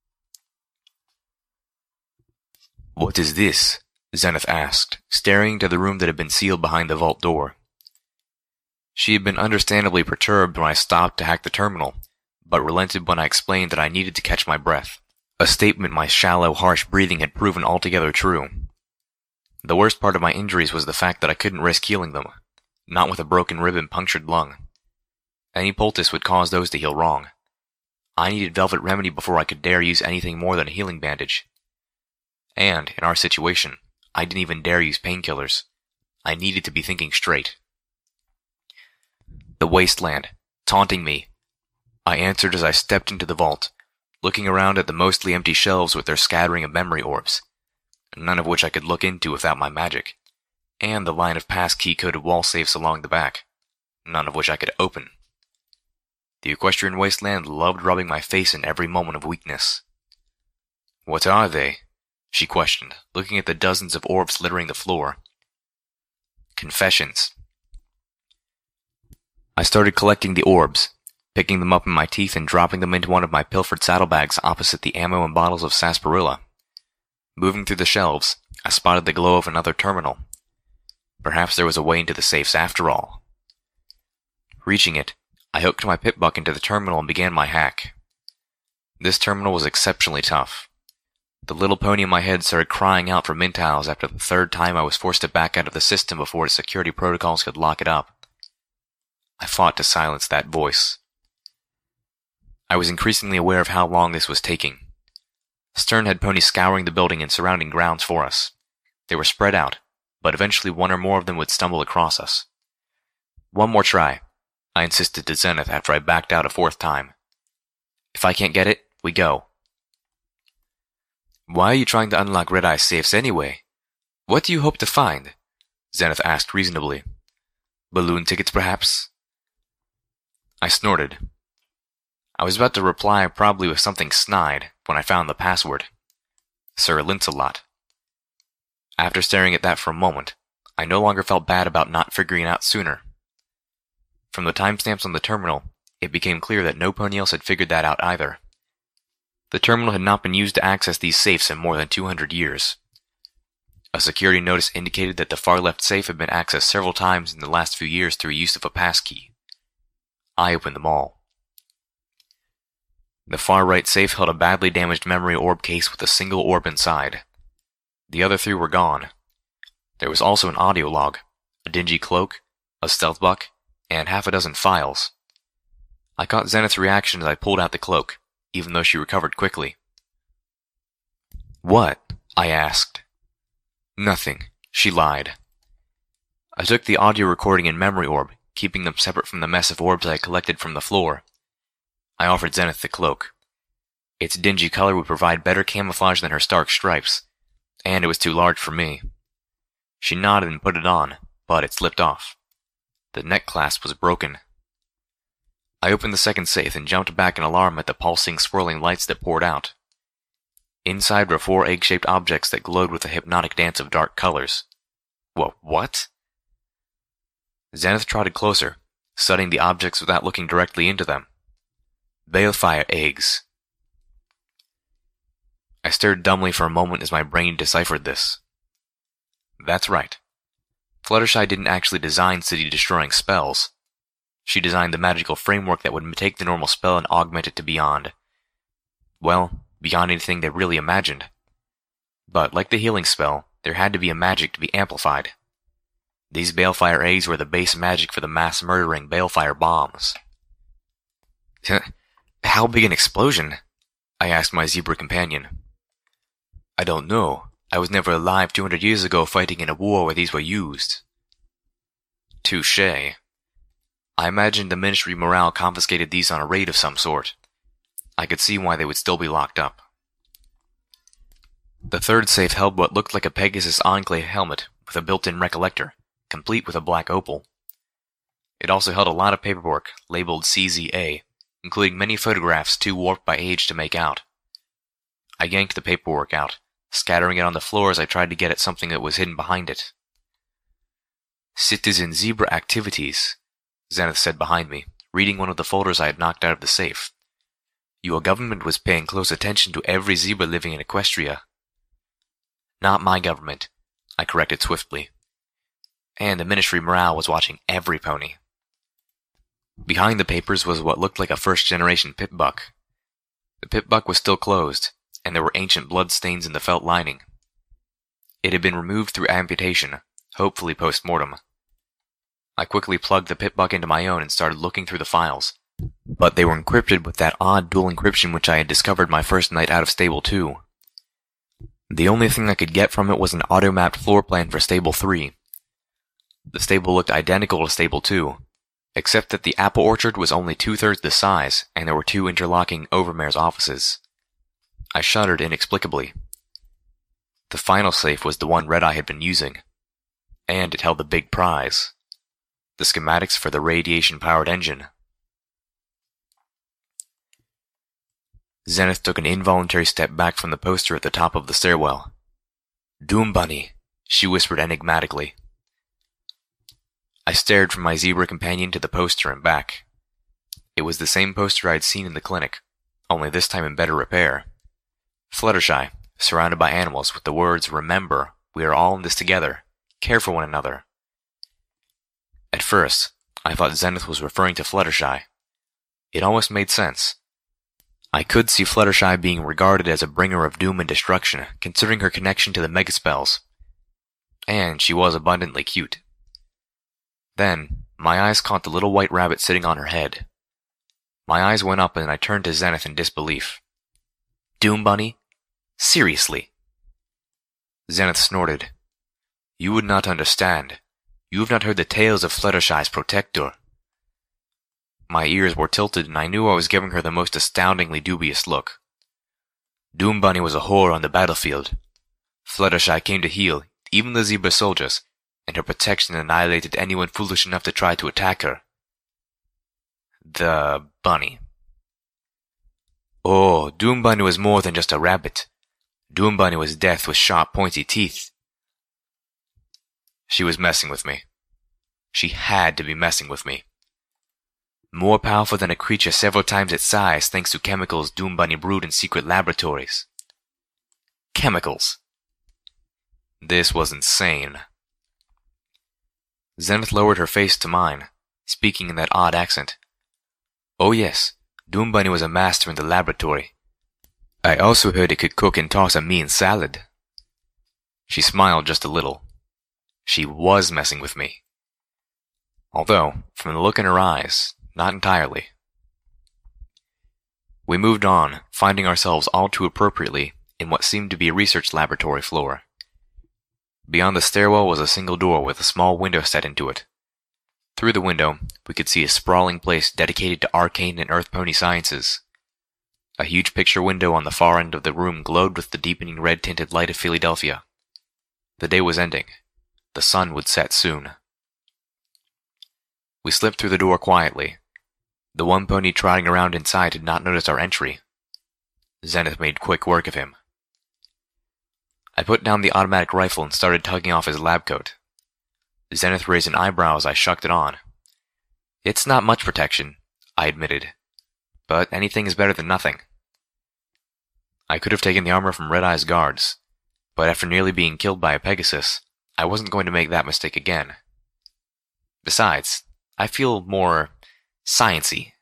"What is this?" Zenith asked, staring into the room that had been sealed behind the vault door. She had been understandably perturbed when I stopped to hack the terminal, but relented when I explained that I needed to catch my breath, a statement my shallow, harsh breathing had proven altogether true. The worst part of my injuries was the fact that I couldn't risk healing them, not with a broken rib and punctured lung. Any poultice would cause those to heal wrong. I needed Velvet Remedy before I could dare use anything more than a healing bandage. And, in our situation, I didn't even dare use painkillers. I needed to be thinking straight. "The wasteland, taunting me," I answered as I stepped into the vault, looking around at the mostly empty shelves with their scattering of memory orbs, none of which I could look into without my magic, and the line of passkey-coded wall safes along the back, none of which I could open. The equestrian wasteland loved rubbing my face in every moment of weakness. "What are they?" she questioned, looking at the dozens of orbs littering the floor. "Confessions." I started collecting the orbs, picking them up in my teeth and dropping them into one of my pilfered saddlebags opposite the ammo and bottles of sarsaparilla. Moving through the shelves, I spotted the glow of another terminal. Perhaps there was a way into the safes after all. Reaching it, I hooked my pip buck into the terminal and began my hack. This terminal was exceptionally tough. The little pony in my head started crying out for Mintiles after the third time I was forced to back out of the system before its security protocols could lock it up. I fought to silence that voice. I was increasingly aware of how long this was taking. Stern had ponies scouring the building and surrounding grounds for us. They were spread out, but eventually one or more of them would stumble across us. "One more try," I insisted to Zenith after I backed out a fourth time. "If I can't get it, we go." "Why are you trying to unlock Red Eye's safes anyway? What do you hope to find?" Zenith asked reasonably. "Balloon tickets, perhaps?" I snorted. I was about to reply probably with something snide when I found the password. Sir Linsalot. After staring at that for a moment, I no longer felt bad about not figuring it out sooner. From the timestamps on the terminal, it became clear that no pony else had figured that out either. The terminal had not been used to access these safes in more than two hundred years. A security notice indicated that the far left safe had been accessed several times in the last few years through use of a passkey. I opened them all. The far right safe held a badly damaged memory orb case with a single orb inside. The other three were gone. There was also an audio log, a dingy cloak, a stealth buck, and half a dozen files. I caught Zenith's reaction as I pulled out the cloak, even though she recovered quickly. "What?" I asked. "Nothing," she lied. I took the audio recording and memory orb, keeping them separate from the mess of orbs I had collected from the floor. I offered Zenith the cloak. Its dingy color would provide better camouflage than her stark stripes, and it was too large for me. She nodded and put it on, but it slipped off. The neck clasp was broken. I opened the second safe and jumped back in alarm at the pulsing, swirling lights that poured out. Inside were four egg-shaped objects that glowed with a hypnotic dance of dark colors. Wha- what? Zenith trotted closer, studying the objects without looking directly into them. Balefire eggs. I stared dumbly for a moment as my brain deciphered this. That's right. Fluttershy didn't actually design city-destroying spells. She designed the magical framework that would take the normal spell and augment it to beyond. Well, beyond anything they really imagined. But like the healing spell, there had to be a magic to be amplified. These Balefire eggs were the base magic for the mass-murdering Balefire bombs. How big an explosion? I asked my zebra companion. I don't know. I was never alive two hundred years ago fighting in a war where these were used. Touché. I imagined the Ministry Morale confiscated these on a raid of some sort. I could see why they would still be locked up. The third safe held what looked like a Pegasus Enclave helmet with a built-in recollector, complete with a black opal. It also held a lot of paperwork labeled C Z A, including many photographs too warped by age to make out. I yanked the paperwork out, scattering it on the floor as I tried to get at something that was hidden behind it. Citizen Zebra Activities, Zenith said behind me, reading one of the folders I had knocked out of the safe. Your government was paying close attention to every zebra living in Equestria. Not my government, I corrected swiftly. And the Ministry morale was watching every pony. Behind the papers was what looked like a first-generation pip-buck. The pip-buck was still closed, and there were ancient blood stains in the felt lining. It had been removed through amputation, hopefully post-mortem. I quickly plugged the pip-buck into my own and started looking through the files. But they were encrypted with that odd dual encryption which I had discovered my first night out of Stable two. The only thing I could get from it was an auto-mapped floor plan for Stable three. The stable looked identical to Stable two, except that the apple orchard was only two-thirds the size, and there were two interlocking Overmare's offices. I shuddered inexplicably. The final safe was the one Red-Eye had been using, and it held the big prize, the schematics for the radiation-powered engine. Zenith took an involuntary step back from the poster at the top of the stairwell. "Doom Bunny," she whispered enigmatically. I stared from my zebra companion to the poster and back. It was the same poster I had seen in the clinic, only this time in better repair. Fluttershy, surrounded by animals with the words, "Remember, we are all in this together. Care for one another." At first, I thought Zenith was referring to Fluttershy. It almost made sense. I could see Fluttershy being regarded as a bringer of doom and destruction, considering her connection to the Megaspells. And she was abundantly cute. Then, my eyes caught the little white rabbit sitting on her head. My eyes went up and I turned to Zenith in disbelief. "Doom Bunny? Seriously?" Zenith snorted. "You would not understand. You have not heard the tales of Fluttershy's protector." My ears were tilted and I knew I was giving her the most astoundingly dubious look. Doom Bunny was a horror on the battlefield. Fluttershy came to heal even the zebra soldiers, and her protection annihilated anyone foolish enough to try to attack her. The bunny. Oh, Doom Bunny was more than just a rabbit. Doom Bunny was death with sharp, pointy teeth. She was messing with me. She had to be messing with me. More powerful than a creature several times its size thanks to chemicals Doom Bunny brewed in secret laboratories. Chemicals. This was insane. Zenith lowered her face to mine, speaking in that odd accent. "Oh yes, Doom Bunny was a master in the laboratory. I also heard it could cook and toss a mean salad." She smiled just a little. She was messing with me. Although, from the look in her eyes, not entirely. We moved on, finding ourselves all too appropriately in what seemed to be a research laboratory floor. Beyond the stairwell was a single door with a small window set into it. Through the window, we could see a sprawling place dedicated to arcane and earth pony sciences. A huge picture window on the far end of the room glowed with the deepening red-tinted light of Philadelphia. The day was ending. The sun would set soon. We slipped through the door quietly. The one pony trotting around inside had not noticed our entry. Zenith made quick work of him. I put down the automatic rifle and started tugging off his lab coat. Zenith raised an eyebrow as I shucked it on. "It's not much protection," I admitted, "but anything is better than nothing." I could have taken the armor from Red-Eye's guards, but after nearly being killed by a Pegasus, I wasn't going to make that mistake again. Besides, I feel more science-y.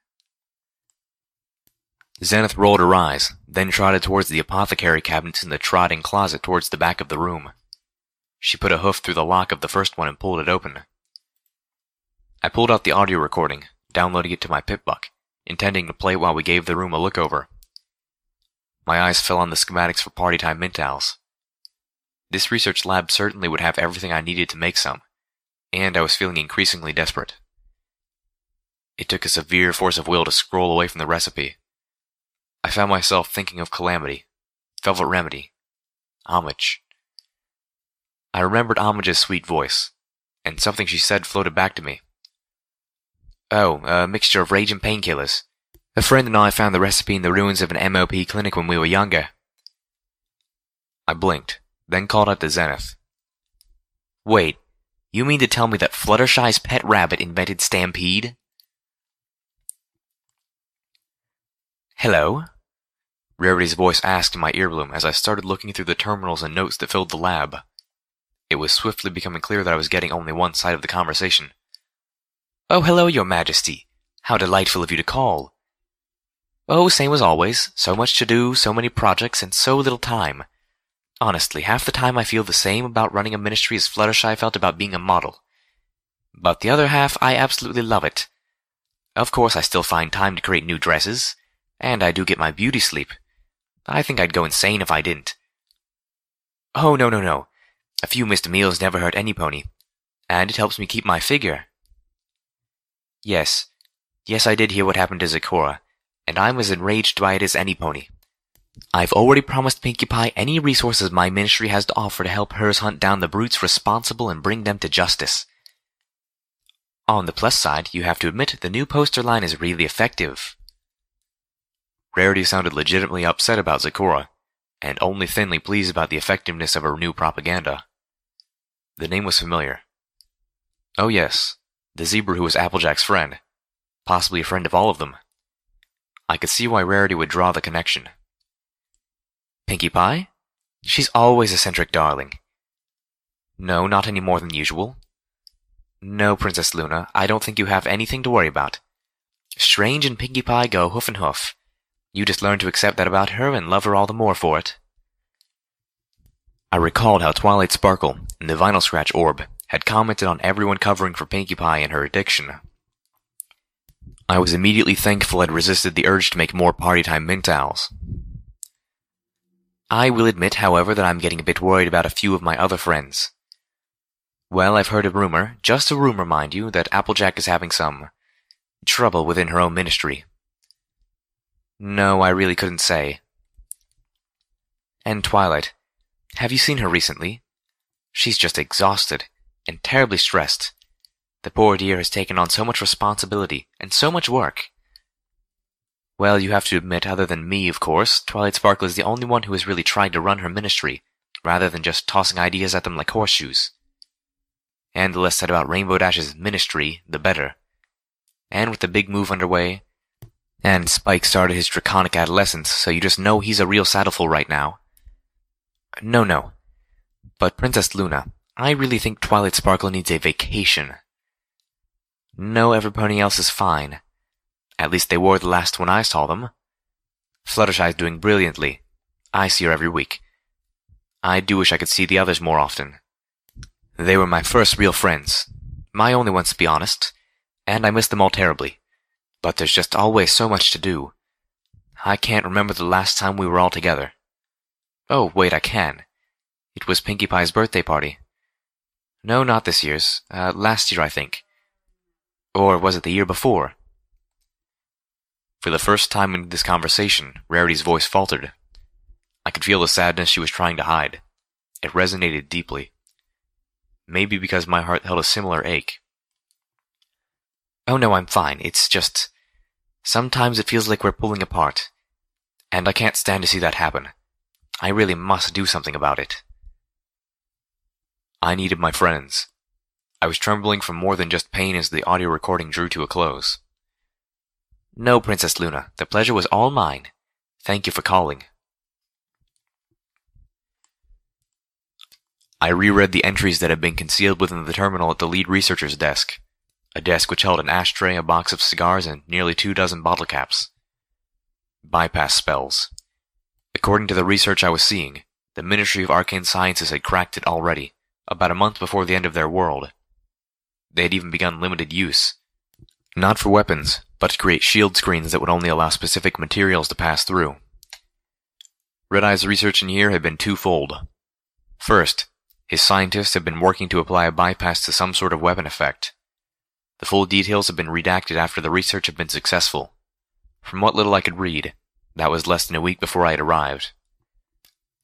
Zenith rolled her eyes, then trotted towards the apothecary cabinets in the trotting closet towards the back of the room. She put a hoof through the lock of the first one and pulled it open. I pulled out the audio recording, downloading it to my pip-buck, intending to play it while we gave the room a look-over. My eyes fell on the schematics for Party Time Mint Owls. This research lab certainly would have everything I needed to make some, and I was feeling increasingly desperate. It took a severe force of will to scroll away from the recipe. I found myself thinking of Calamity, Velvet Remedy, Homage. I remembered Homage's sweet voice, and something she said floated back to me. Oh, a mixture of rage and painkillers. A friend and I found the recipe in the ruins of an M O P clinic when we were younger. I blinked, then called out to Zenith. Wait, you mean to tell me that Fluttershy's pet rabbit invented Stampede? Hello? Rarity's voice asked in my earbloom as I started looking through the terminals and notes that filled the lab. It was swiftly becoming clear that I was getting only one side of the conversation. Oh, hello, Your Majesty. How delightful of you to call. Oh, same as always. So much to do, so many projects, and so little time. Honestly, half the time I feel the same about running a ministry as Fluttershy felt about being a model. But the other half, I absolutely love it. Of course, I still find time to create new dresses, and I do get my beauty sleep. I think I'd go insane if I didn't. Oh, no, no, no. A few missed meals never hurt any pony, and it helps me keep my figure. Yes, yes, I did hear what happened to Zecora, and I'm as enraged by it as any pony. I've already promised Pinkie Pie any resources my ministry has to offer to help hers hunt down the brutes responsible and bring them to justice. On the plus side, you have to admit the new poster line is really effective. Rarity sounded legitimately upset about Zecora, and only thinly pleased about the effectiveness of her new propaganda. The name was familiar. Oh yes, the zebra who was Applejack's friend, possibly a friend of all of them. I could see why Rarity would draw the connection. Pinkie Pie? She's always a eccentric darling. No, not any more than usual. No, Princess Luna, I don't think you have anything to worry about. Strange and Pinkie Pie go hoof and hoof. You just learn to accept that about her and love her all the more for it. I recalled how Twilight Sparkle and the Vinyl Scratch Orb had commented on everyone covering for Pinkie Pie and her addiction. I was immediately thankful I'd resisted the urge to make more party-time mint owls. I will admit, however, that I'm getting a bit worried about a few of my other friends. Well, I've heard a rumor, just a rumor, mind you, that Applejack is having some trouble within her own ministry. No, I really couldn't say. And Twilight, have you seen her recently? She's just exhausted and terribly stressed. The poor dear has taken on so much responsibility and so much work. Well, you have to admit, other than me, of course, Twilight Sparkle is the only one who has really tried to run her ministry, rather than just tossing ideas at them like horseshoes. And the less said about Rainbow Dash's ministry, the better. And with the big move underway, and Spike started his draconic adolescence, so you just know he's a real saddleful right now. No, no. But Princess Luna, I really think Twilight Sparkle needs a vacation. No, everybody else is fine. At least they were the last when I saw them. Fluttershy's doing brilliantly. I see her every week. I do wish I could see the others more often. They were my first real friends. My only ones, to be honest. And I miss them all terribly. But there's just always so much to do. I can't remember the last time we were all together. Oh, wait, I can. It was Pinkie Pie's birthday party. No, not this year's. Uh, last year, I think. Or was it the year before? For the first time in this conversation, Rarity's voice faltered. I could feel the sadness she was trying to hide. It resonated deeply. Maybe because my heart held a similar ache. Oh no, I'm fine. It's just... sometimes it feels like we're pulling apart. And I can't stand to see that happen. I really must do something about it. I needed my friends. I was trembling from more than just pain as the audio recording drew to a close. No, Princess Luna, the pleasure was all mine. Thank you for calling. I reread the entries that had been concealed within the terminal at the lead researcher's desk, a desk which held an ashtray, a box of cigars, and nearly two dozen bottle caps. Bypass spells. According to the research I was seeing, the Ministry of Arcane Sciences had cracked it already, about a month before the end of their world. They had even begun limited use. Not for weapons, but to create shield screens that would only allow specific materials to pass through. Red-Eye's research in here had been twofold. First, his scientists had been working to apply a bypass to some sort of weapon effect. The full details had been redacted after the research had been successful. From what little I could read, that was less than a week before I had arrived.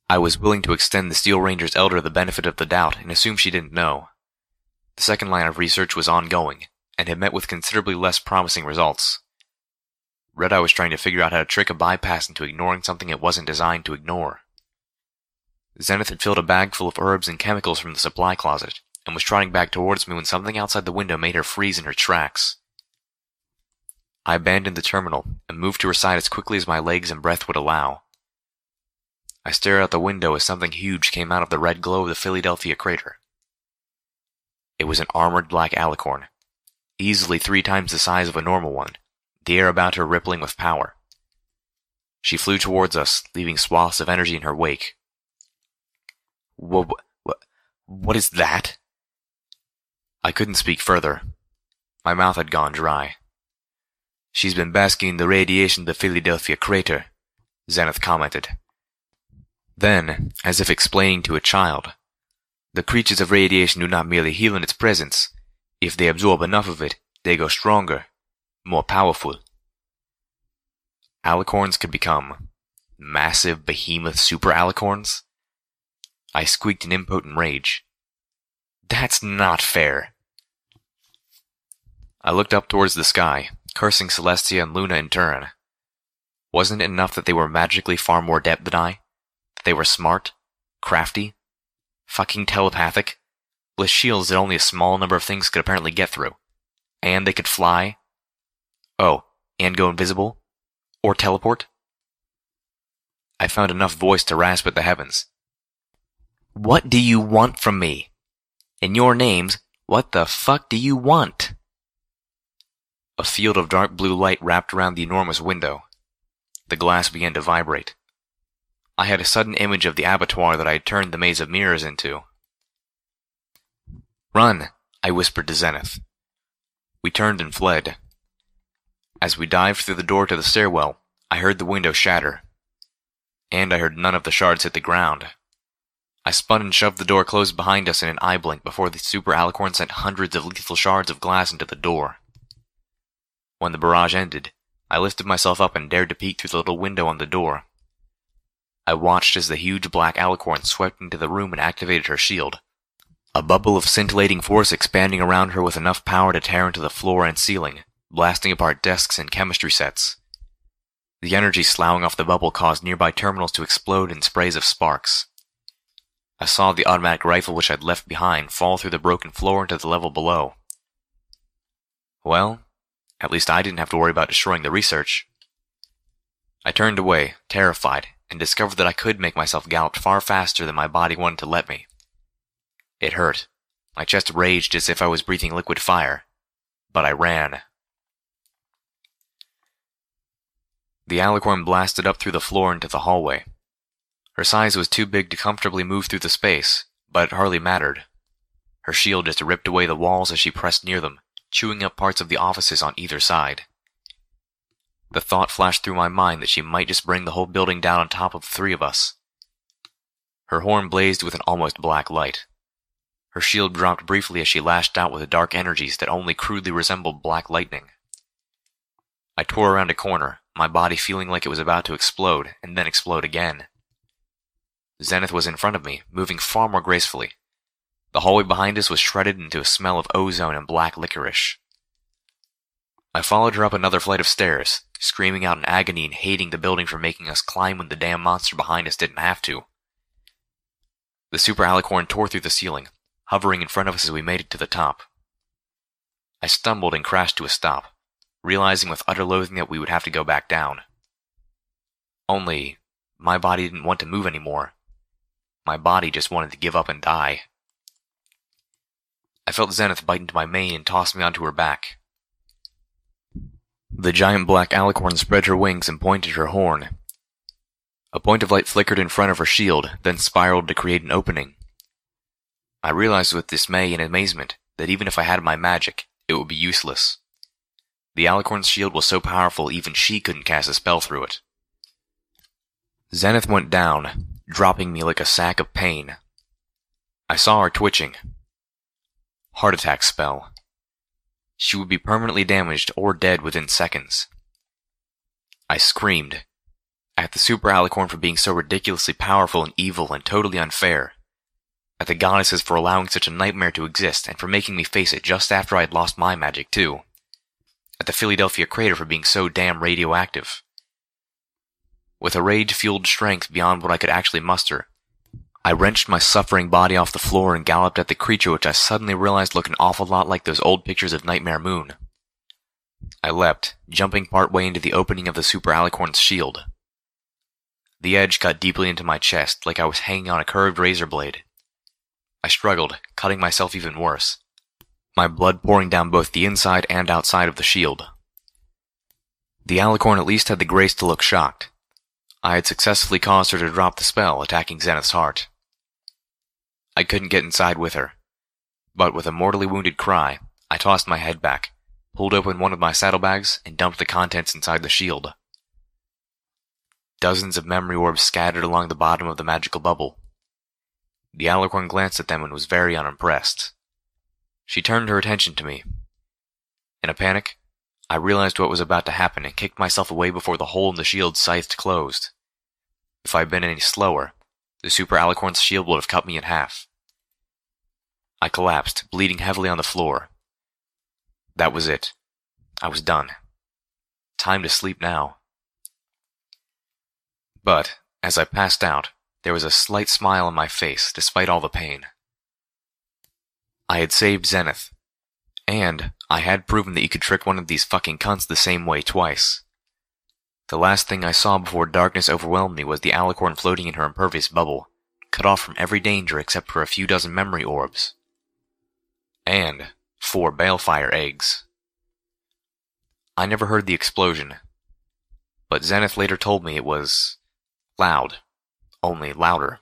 I was willing to extend the Steel Ranger's elder the benefit of the doubt and assume she didn't know. The second line of research was ongoing, and had met with considerably less promising results. Red-Eye was trying to figure out how to trick a bypass into ignoring something it wasn't designed to ignore. Zenith had filled a bag full of herbs and chemicals from the supply closet, and was trotting back towards me when something outside the window made her freeze in her tracks. I abandoned the terminal, and moved to her side as quickly as my legs and breath would allow. I stared out the window as something huge came out of the red glow of the Philadelphia crater. It was an armored black alicorn, easily three times the size of a normal one, the air about her rippling with power. She flew towards us, leaving swaths of energy in her wake. What, what, what is that? I couldn't speak further. My mouth had gone dry. She's been basking in the radiation of the Philadelphia crater, Zenith commented. Then, as if explaining to a child, the creatures of radiation do not merely heal in its presence. If they absorb enough of it, they go stronger, more powerful. Alicorns could become massive behemoth super alicorns? I squeaked in impotent rage. That's not fair. I looked up towards the sky, cursing Celestia and Luna in turn. Wasn't it enough that they were magically far more adept than I? That they were smart, crafty, fucking telepathic, with shields that only a small number of things could apparently get through. And they could fly. Oh, and go invisible? Or teleport? I found enough voice to rasp at the heavens. What do you want from me? In your names, what the fuck do you want? A field of dark blue light wrapped around the enormous window. The glass began to vibrate. I had a sudden image of the abattoir that I had turned the maze of mirrors into. Run, I whispered to Zenith. We turned and fled. As we dived through the door to the stairwell, I heard the window shatter. And I heard none of the shards hit the ground. I spun and shoved the door closed behind us in an eye blink before the super alicorn sent hundreds of lethal shards of glass into the door. When the barrage ended, I lifted myself up and dared to peek through the little window on the door. I watched as the huge black alicorn swept into the room and activated her shield, a bubble of scintillating force expanding around her with enough power to tear into the floor and ceiling, blasting apart desks and chemistry sets. The energy sloughing off the bubble caused nearby terminals to explode in sprays of sparks. I saw the automatic rifle which I'd left behind fall through the broken floor into the level below. Well, at least I didn't have to worry about destroying the research. I turned away, terrified, and discovered that I could make myself gallop far faster than my body wanted to let me. It hurt. My chest raged as if I was breathing liquid fire. But I ran. The alicorn blasted up through the floor into the hallway. Her size was too big to comfortably move through the space, but it hardly mattered. Her shield just ripped away the walls as she pressed near them, chewing up parts of the offices on either side. The thought flashed through my mind that she might just bring the whole building down on top of the three of us. Her horn blazed with an almost black light. Her shield dropped briefly as she lashed out with dark energies that only crudely resembled black lightning. I tore around a corner, my body feeling like it was about to explode, and then explode again. Zenith was in front of me, moving far more gracefully. The hallway behind us was shredded into a smell of ozone and black licorice. I followed her up another flight of stairs, screaming out in agony and hating the building for making us climb when the damn monster behind us didn't have to. The super alicorn tore through the ceiling, hovering in front of us as we made it to the top. I stumbled and crashed to a stop, realizing with utter loathing that we would have to go back down. Only, my body didn't want to move anymore. My body just wanted to give up and die. I felt Zenith bite into my mane and toss me onto her back. The giant black alicorn spread her wings and pointed her horn. A point of light flickered in front of her shield, then spiraled to create an opening. I realized with dismay and amazement that even if I had my magic, it would be useless. The alicorn's shield was so powerful even she couldn't cast a spell through it. Zenith went down, dropping me like a sack of pain. I saw her twitching. Heart attack spell. She would be permanently damaged or dead within seconds. I screamed. At the Super Alicorn for being so ridiculously powerful and evil and totally unfair. At the goddesses for allowing such a nightmare to exist and for making me face it just after I had lost my magic too. At the Philadelphia Crater for being so damn radioactive. With a rage-fueled strength beyond what I could actually muster, I wrenched my suffering body off the floor and galloped at the creature which I suddenly realized looked an awful lot like those old pictures of Nightmare Moon. I leapt, jumping partway into the opening of the Super Alicorn's shield. The edge cut deeply into my chest, like I was hanging on a curved razor blade. I struggled, cutting myself even worse, my blood pouring down both the inside and outside of the shield. The Alicorn at least had the grace to look shocked. I had successfully caused her to drop the spell, attacking Zenith's heart. I couldn't get inside with her, but with a mortally wounded cry, I tossed my head back, pulled open one of my saddlebags, and dumped the contents inside the shield. Dozens of memory orbs scattered along the bottom of the magical bubble. The Alicorn glanced at them and was very unimpressed. She turned her attention to me. In a panic, I realized what was about to happen and kicked myself away before the hole in the shield scythed closed. If I had been any slower, the Super Alicorn's shield would have cut me in half. I collapsed, bleeding heavily on the floor. That was it. I was done. Time to sleep now. But, as I passed out, there was a slight smile on my face, despite all the pain. I had saved Zenith, and I had proven that you could trick one of these fucking cunts the same way twice. The last thing I saw before darkness overwhelmed me was the Alicorn floating in her impervious bubble, cut off from every danger except for a few dozen memory orbs. And four balefire eggs. I never heard the explosion, but Zenith later told me it was loud, only louder.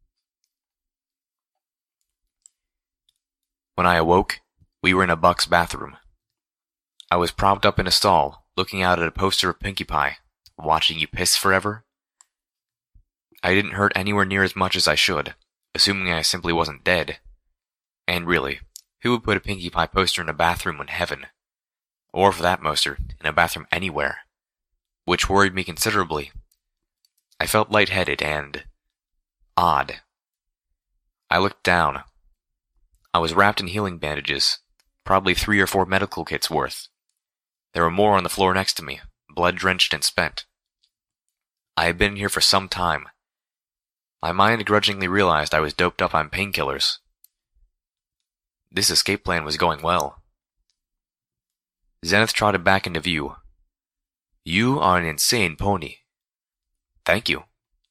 When I awoke, we were in a Buck's bathroom. I was propped up in a stall, looking out at a poster of Pinkie Pie, watching you piss forever. I didn't hurt anywhere near as much as I should, assuming I simply wasn't dead. And really, who would put a Pinkie Pie poster in a bathroom in heaven? Or, for that matter, in a bathroom anywhere? Which worried me considerably. I felt lightheaded and odd. I looked down. I was wrapped in healing bandages, probably three or four medical kits worth. There were more on the floor next to me, blood-drenched and spent. I had been here for some time. My mind grudgingly realized I was doped up on painkillers. This escape plan was going well. Zenith trotted back into view. You are an insane pony. Thank you.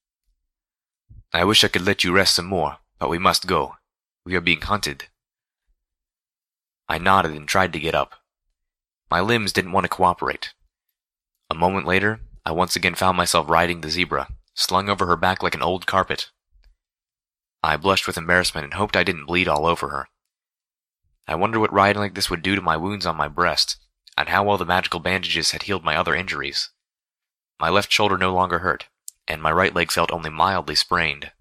I wish I could let you rest some more, but we must go. We are being hunted. I nodded and tried to get up. My limbs didn't want to cooperate. A moment later, I once again found myself riding the zebra, slung over her back like an old carpet. I blushed with embarrassment and hoped I didn't bleed all over her. I wondered what riding like this would do to my wounds on my breast, and how well the magical bandages had healed my other injuries. My left shoulder no longer hurt, and my right leg felt only mildly sprained.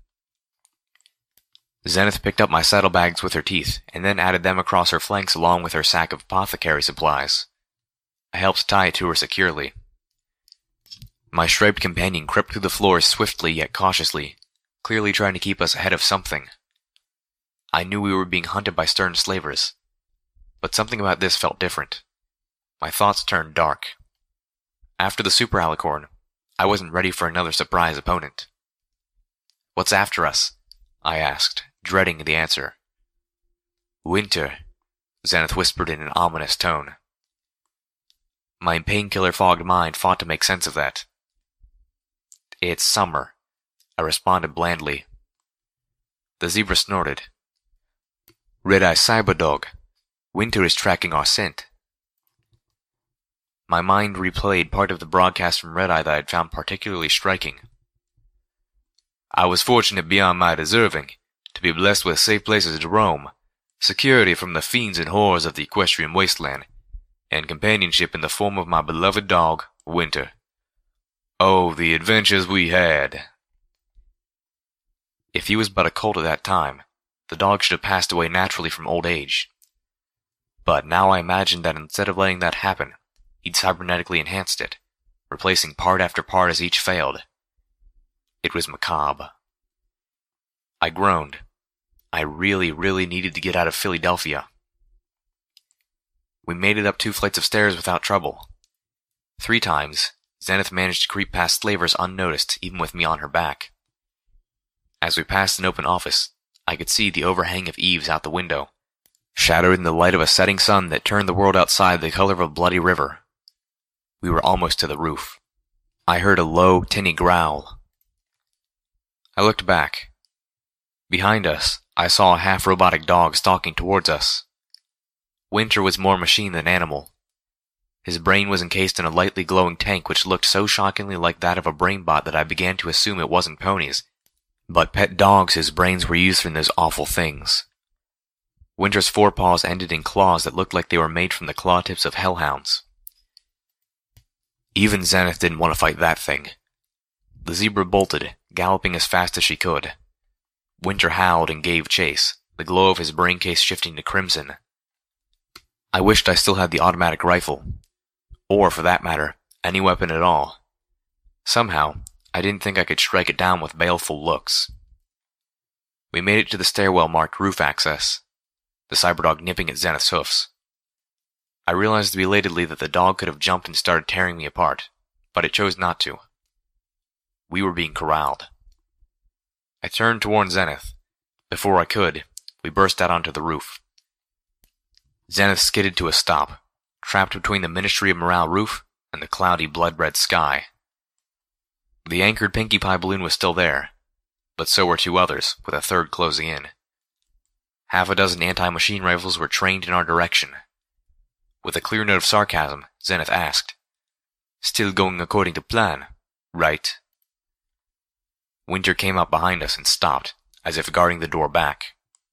Zenith picked up my saddlebags with her teeth, and then added them across her flanks along with her sack of apothecary supplies. I helped tie it to her securely. My striped companion crept through the floor swiftly yet cautiously, clearly trying to keep us ahead of something. I knew we were being hunted by stern slavers, but something about this felt different. My thoughts turned dark. After the Super Alicorn, I wasn't ready for another surprise opponent. "What's after us?" I asked, dreading the answer. "Winter," Zenith whispered in an ominous tone. My painkiller-fogged mind fought to make sense of that. "It's summer," I responded blandly. The zebra snorted. "Red-Eye Cyberdog, winter is tracking our scent." My mind replayed part of the broadcast from Red-Eye that I had found particularly striking. "I was fortunate beyond my deserving, to be blessed with safe places to roam, security from the fiends and horrors of the equestrian wasteland, and companionship in the form of my beloved dog, Winter. Oh, the adventures we had!" If he was but a colt at that time, the dog should have passed away naturally from old age. But now I imagined that instead of letting that happen, he'd cybernetically enhanced it, replacing part after part as each failed, It was macabre. I groaned. I really, really needed to get out of Philadelphia. We made it up two flights of stairs without trouble. Three times, Zenith managed to creep past slavers unnoticed, even with me on her back. As we passed an open office, I could see the overhang of eaves out the window, shadowed in the light of a setting sun that turned the world outside the color of a bloody river. We were almost to the roof. I heard a low, tinny growl. I looked back. Behind us, I saw a half-robotic dog stalking towards us. Winter was more machine than animal. His brain was encased in a lightly glowing tank which looked so shockingly like that of a brain bot that I began to assume it wasn't ponies, but pet dogs whose brains were used for those awful things. Winter's forepaws ended in claws that looked like they were made from the claw tips of hellhounds. Even Zenith didn't want to fight that thing. The zebra bolted, galloping as fast as she could. Winter howled and gave chase, the glow of his brain case shifting to crimson. I wished I still had the automatic rifle, or, for that matter, any weapon at all. Somehow, I didn't think I could strike it down with baleful looks. We made it to the stairwell marked roof access, the cyberdog nipping at Zenith's hoofs. I realized belatedly that the dog could have jumped and started tearing me apart, but it chose not to. We were being corralled. I turned toward Zenith. Before I could, we burst out onto the roof. Zenith skidded to a stop, trapped between the Ministry of Morale roof and the cloudy blood-red sky. The anchored Pinkie Pie balloon was still there, but so were two others, with a third closing in. Half a dozen anti-machine rifles were trained in our direction. With a clear note of sarcasm, Zenith asked, "Still going according to plan, right?" Winter came up behind us and stopped, as if guarding the door back.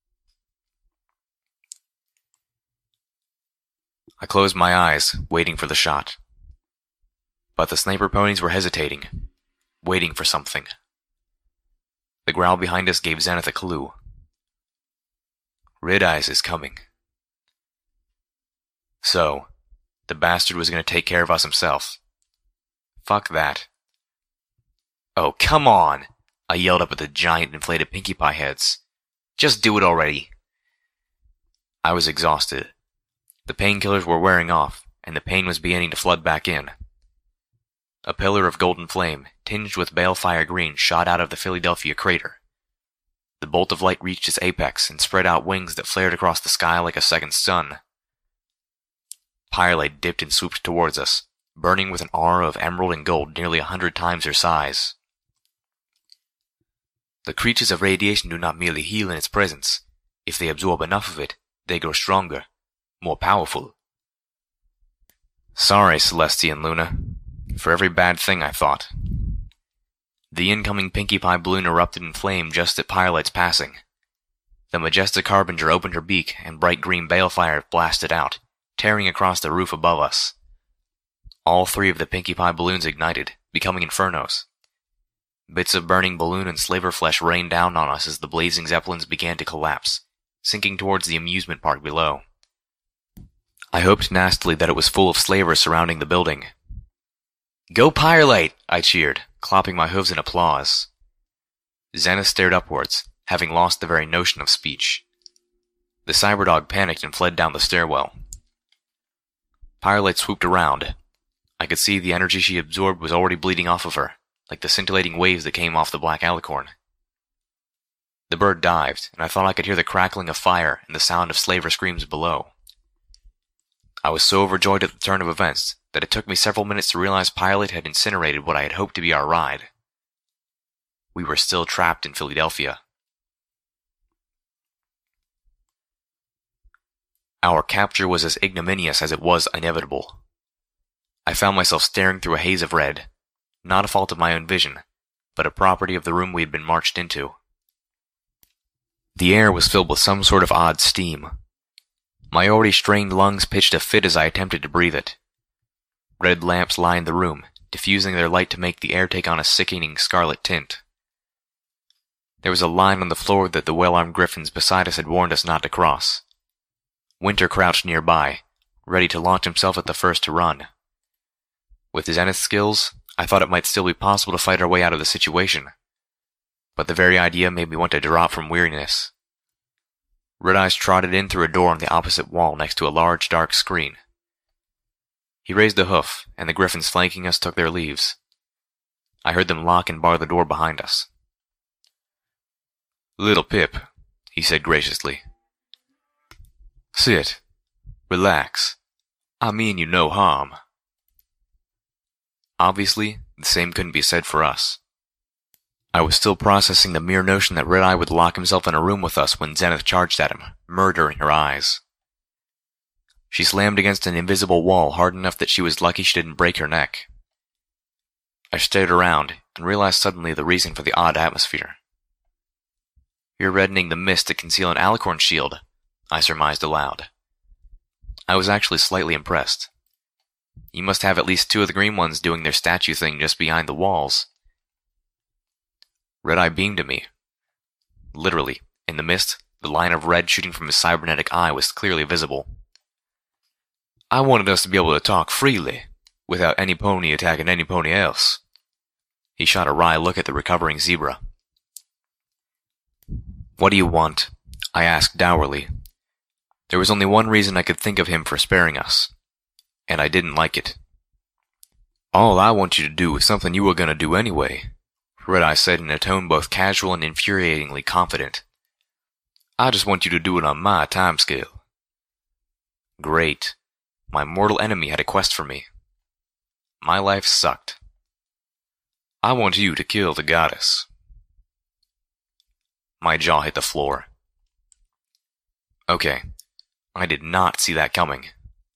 I closed my eyes, waiting for the shot. But the sniper ponies were hesitating, waiting for something. The growl behind us gave Zenith a clue. Red Eyes is coming. So, the bastard was going to take care of us himself. Fuck that. "Oh, come on!" I yelled up at the giant inflated Pinkie Pie heads. "Just do it already!" I was exhausted. The painkillers were wearing off, and the pain was beginning to flood back in. A pillar of golden flame, tinged with balefire green, shot out of the Philadelphia crater. The bolt of light reached its apex and spread out wings that flared across the sky like a second sun. Pyrelight dipped and swooped towards us, burning with an aura of emerald and gold nearly a hundred times her size. The creatures of radiation do not merely heal in its presence. If they absorb enough of it, they grow stronger, more powerful. Sorry, Celestian Luna, for every bad thing I thought. The incoming Pinkie Pie balloon erupted in flame just at Pyrelight's passing. The majestic harbinger opened her beak, and bright green balefire blasted out, tearing across the roof above us. All three of the Pinkie Pie balloons ignited, becoming infernos. Bits of burning balloon and slaver flesh rained down on us as the blazing zeppelins began to collapse, sinking towards the amusement park below. I hoped nastily that it was full of slavers surrounding the building. "Go Pyrelight!" I cheered, clopping my hooves in applause. Zenith stared upwards, having lost the very notion of speech. The cyberdog panicked and fled down the stairwell. Pyrelight swooped around. I could see the energy she absorbed was already bleeding off of her, like the scintillating waves that came off the black alicorn. The bird dived, and I thought I could hear the crackling of fire and the sound of slaver screams below. I was so overjoyed at the turn of events that it took me several minutes to realize Pyrelight had incinerated what I had hoped to be our ride. We were still trapped in Philadelphia. Our capture was as ignominious as it was inevitable. I found myself staring through a haze of red, not a fault of my own vision, but a property of the room we had been marched into. The air was filled with some sort of odd steam. My already strained lungs pitched a fit as I attempted to breathe it. Red lamps lined the room, diffusing their light to make the air take on a sickening scarlet tint. There was a line on the floor that the well-armed griffins beside us had warned us not to cross. Winter crouched nearby, ready to launch himself at the first to run. With Zenith's skills, I thought it might still be possible to fight our way out of the situation, but the very idea made me want to drop from weariness. Red Eyes trotted in through a door on the opposite wall next to a large dark screen. He raised a hoof, and the griffins flanking us took their leaves. I heard them lock and bar the door behind us. "Little Pip," he said graciously. "Sit. Relax. I mean you no harm." Obviously, the same couldn't be said for us. I was still processing the mere notion that Red Eye would lock himself in a room with us when Zenith charged at him, murder in her eyes. She slammed against an invisible wall hard enough that she was lucky she didn't break her neck. I stared around and realized suddenly the reason for the odd atmosphere. "You're reddening the mist to conceal an alicorn shield," I surmised aloud. I was actually slightly impressed. You must have at least two of the green ones doing their statue thing just behind the walls. Red Eye beamed at me. Literally, in the mist, the line of red shooting from his cybernetic eye was clearly visible. "I wanted us to be able to talk freely, without any pony attacking any pony else." He shot a wry look at the recovering zebra. "What do you want?" I asked dourly. There was only one reason I could think of him for sparing us, and I didn't like it. "All I want you to do is something you were going to do anyway," Red Eye said in a tone both casual and infuriatingly confident. "I just want you to do it on my timescale." Great. My mortal enemy had a quest for me. My life sucked. "I want you to kill the goddess." My jaw hit the floor. Okay, I did not see that coming.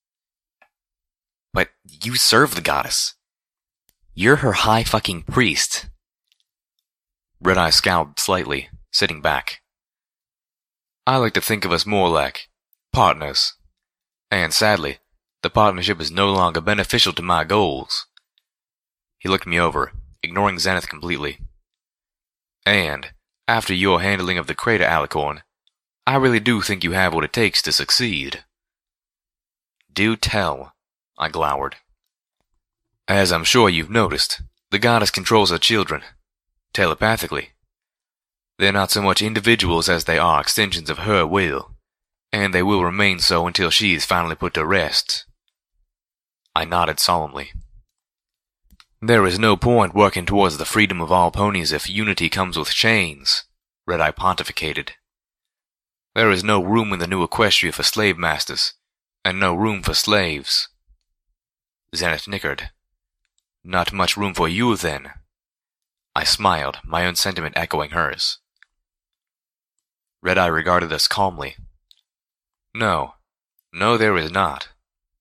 "But you serve the goddess. You're her high fucking priest." Red Eye scowled slightly, sitting back. "I like to think of us more like partners. And sadly, the partnership is no longer beneficial to my goals." He looked me over, ignoring Zenith completely. "And, after your handling of the crater alicorn, I really do think you have what it takes to succeed." "Do tell," I glowered. "As I'm sure you've noticed, the goddess controls her children, telepathically. They're not so much individuals as they are extensions of her will, and they will remain so until she is finally put to rest." I nodded solemnly. "There is no point working towards the freedom of all ponies if unity comes with chains," Red Eye pontificated. "There is no room in the new Equestria for slave masters, and no room for slaves." Zenith nickered. "Not much room for you, then." I smiled, my own sentiment echoing hers. Red Eye regarded us calmly. "No. No, there is not."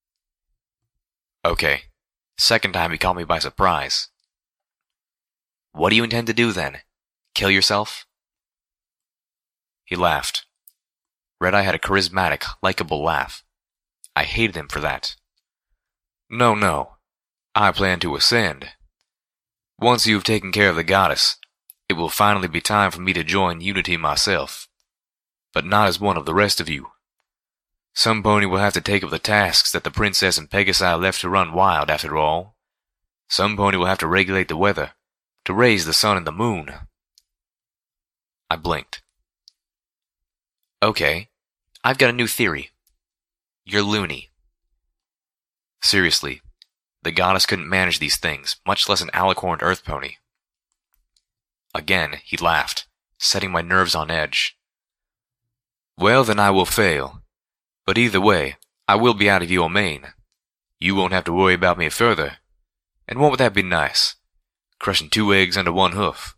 Okay. Second time he caught me by surprise. "What do you intend to do, then? Kill yourself?" He laughed. Red Eye had a charismatic, likable laugh. I hated him for that. "No, no. I plan to ascend. Once you've taken care of the goddess, it will finally be time for me to join Unity myself. But not as one of the rest of you. Some pony will have to take up the tasks that the princess and Pegasi left to run wild after all. Some pony will have to regulate the weather, to raise the sun and the moon." I blinked. "Okay, I've got a new theory. You're loony." Seriously, the goddess couldn't manage these things, much less an alicorned earth pony. Again, he laughed, setting my nerves on edge. "Well, then I will fail. But either way, I will be out of your mane. You won't have to worry about me further. And won't that be nice? Crushing two eggs under one hoof."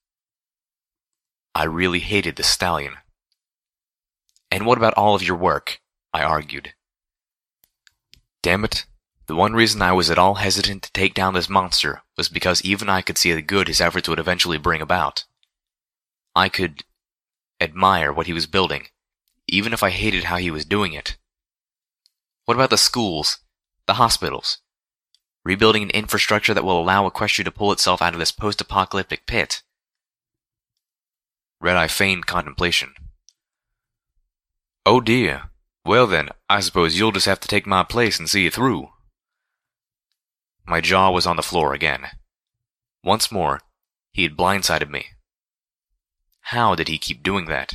I really hated the stallion. "And what about all of your work?" I argued. Damn it, the one reason I was at all hesitant to take down this monster was because even I could see the good his efforts would eventually bring about. I could admire what he was building, even if I hated how he was doing it. What about the schools, the hospitals? Rebuilding an infrastructure that will allow Equestria to pull itself out of this post-apocalyptic pit? Red Eye feigned contemplation. "Oh dear. Well then, I suppose you'll just have to take my place and see it through." My jaw was on the floor again. Once more, he had blindsided me. How did he keep doing that?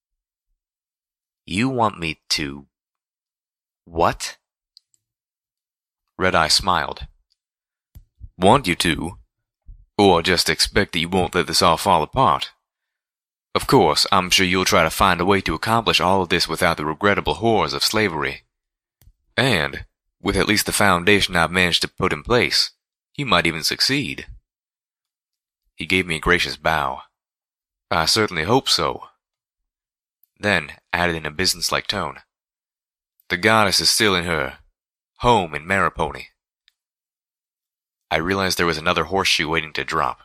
You want me to... what? Red-Eye smiled. Want you to? Or just expect that you won't let this all fall apart? Of course, I'm sure you'll try to find a way to accomplish all of this without the regrettable horrors of slavery. And, with at least the foundation I've managed to put in place, you might even succeed. He gave me a gracious bow. I certainly hope so. Then added in a businesslike tone, The goddess is still in her home in Maripony. I realized there was another horseshoe waiting to drop.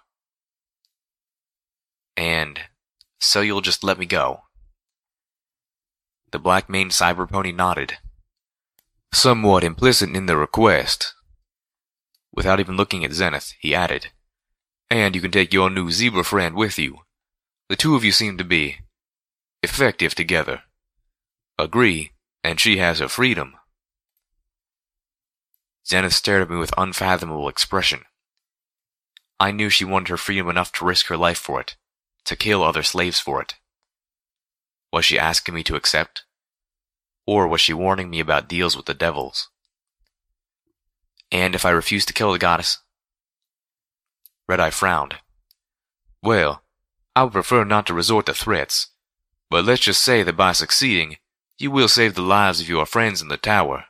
And so you'll just let me go? The black-maned cyber pony nodded. Somewhat implicit in the request. Without even looking at Zenith, he added, And you can take your new zebra friend with you. The two of you seem to be effective together. Agree, and she has her freedom. Zenith stared at me with unfathomable expression. I knew she wanted her freedom enough to risk her life for it, to kill other slaves for it. Was she asking me to accept? Or was she warning me about deals with the devils? And if I refused to kill the goddess? Red-Eye frowned. Well, I would prefer not to resort to threats, but let's just say that by succeeding, you will save the lives of your friends in the tower.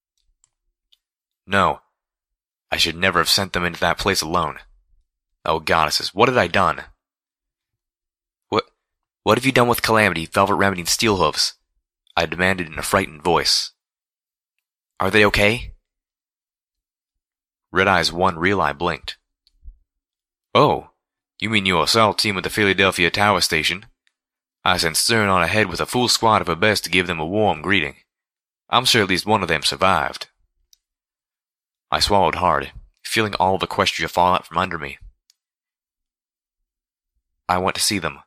No, I should never have sent them into that place alone. Oh, goddesses, what had I done? What, what have you done with Calamity, Velvet Remedy, and Steelhooves? I demanded in a frightened voice. Are they okay? Red-Eye's one real eye blinked. Oh, you mean your assault team at the Philadelphia Tower Station? I sent Stern on ahead with a full squad of her best to give them a warm greeting. I'm sure at least one of them survived. I swallowed hard, feeling all of Equestria fall out from under me. I went to see them.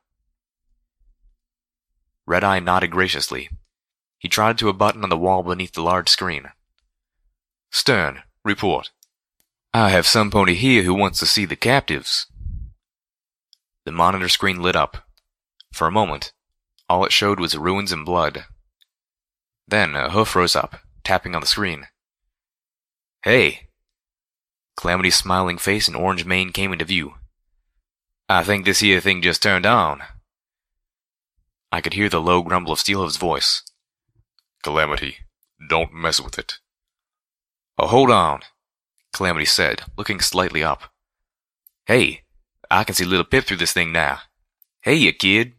Red-Eye nodded graciously. He trotted to a button on the wall beneath the large screen. Stern, report. I have some pony here who wants to see the captives. The monitor screen lit up. For a moment, all it showed was ruins and blood. Then a hoof rose up, tapping on the screen. Hey! Calamity's smiling face and orange mane came into view. I think this here thing just turned on. I could hear the low grumble of Steelhooves' voice. Calamity, don't mess with it. Oh, hold on, Calamity said, looking slightly up. Hey, I can see Little Pip through this thing now. Hey, you kid.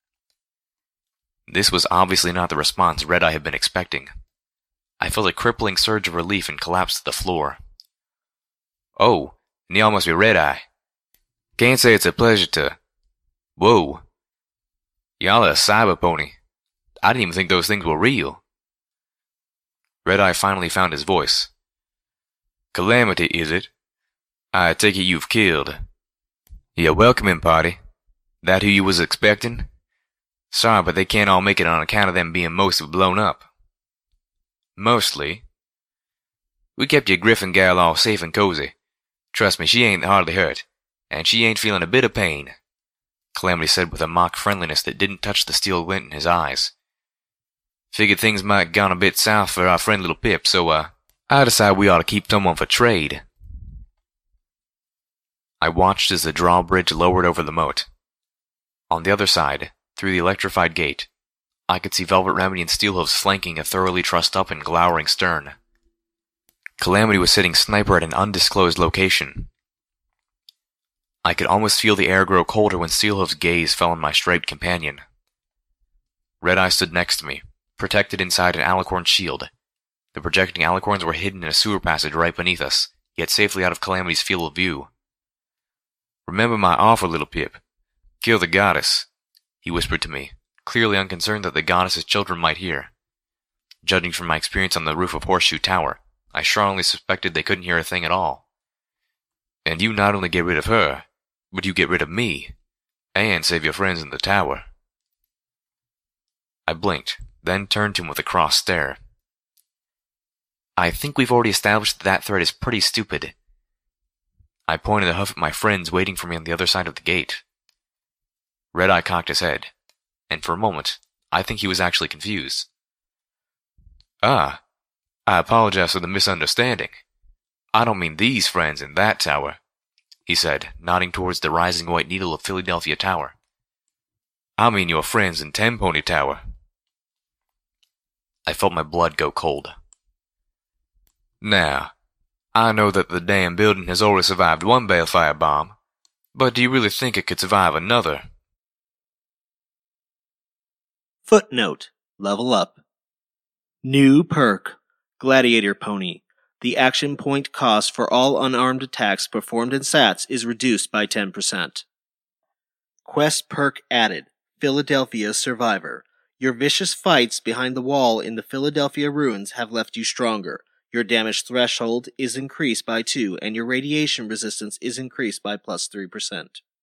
This was obviously not the response Red-Eye had been expecting. I felt a crippling surge of relief and collapsed to the floor. Oh, and y'all must be Red-Eye. Can't say it's a pleasure to... Whoa. Y'all are a cyber pony. I didn't even think those things were real. Red-Eye finally found his voice. Calamity, is it? I take it you've killed. Yeah, welcoming party. That who you was expecting? Sorry, but they can't all make it on account of them being mostly blown up. Mostly? We kept your Griffin gal all safe and cozy. Trust me, she ain't hardly hurt, and she ain't feeling a bit of pain, Calamity said with a mock friendliness that didn't touch the steel glint in his eyes. Figured things might gone a bit south for our friend Little Pip, so, uh, I decided we ought to keep someone for trade. I watched as the drawbridge lowered over the moat. On the other side, through the electrified gate, I could see Velvet Remedy and Steelhooves flanking a thoroughly trussed-up and glowering Stern. Calamity was sitting sniper at an undisclosed location. I could almost feel the air grow colder when Steelhooves' gaze fell on my striped companion. Red-Eye stood next to me, protected inside an alicorn shield. The projecting alicorns were hidden in a sewer passage right beneath us, yet safely out of Calamity's field of view. Remember my offer, Little Pip. Kill the goddess, he whispered to me, clearly unconcerned that the goddess's children might hear. Judging from my experience on the roof of Horseshoe Tower, I strongly suspected they couldn't hear a thing at all. And you not only get rid of her, but you get rid of me, and save your friends in the tower. I blinked, then turned to him with a cross stare. I think we've already established that that threat is pretty stupid. I pointed a hoof at my friends waiting for me on the other side of the gate. Red-Eye cocked his head, and for a moment, I think he was actually confused. Ah, I apologize for the misunderstanding. I don't mean these friends in that tower, he said, nodding towards the rising white needle of Philadelphia Tower. I mean your friends in Ten Pony Tower. I felt my blood go cold. Now, I know that the damn building has already survived one balefire bomb, but do you really think it could survive another? Footnote. Level up. New perk. Gladiator Pony. The action point cost for all unarmed attacks performed in S A Ts is reduced by ten percent. Quest perk added. Philadelphia Survivor. Your vicious fights behind the wall in the Philadelphia ruins have left you stronger. Your damage threshold is increased by two, and your radiation resistance is increased by plus three percent.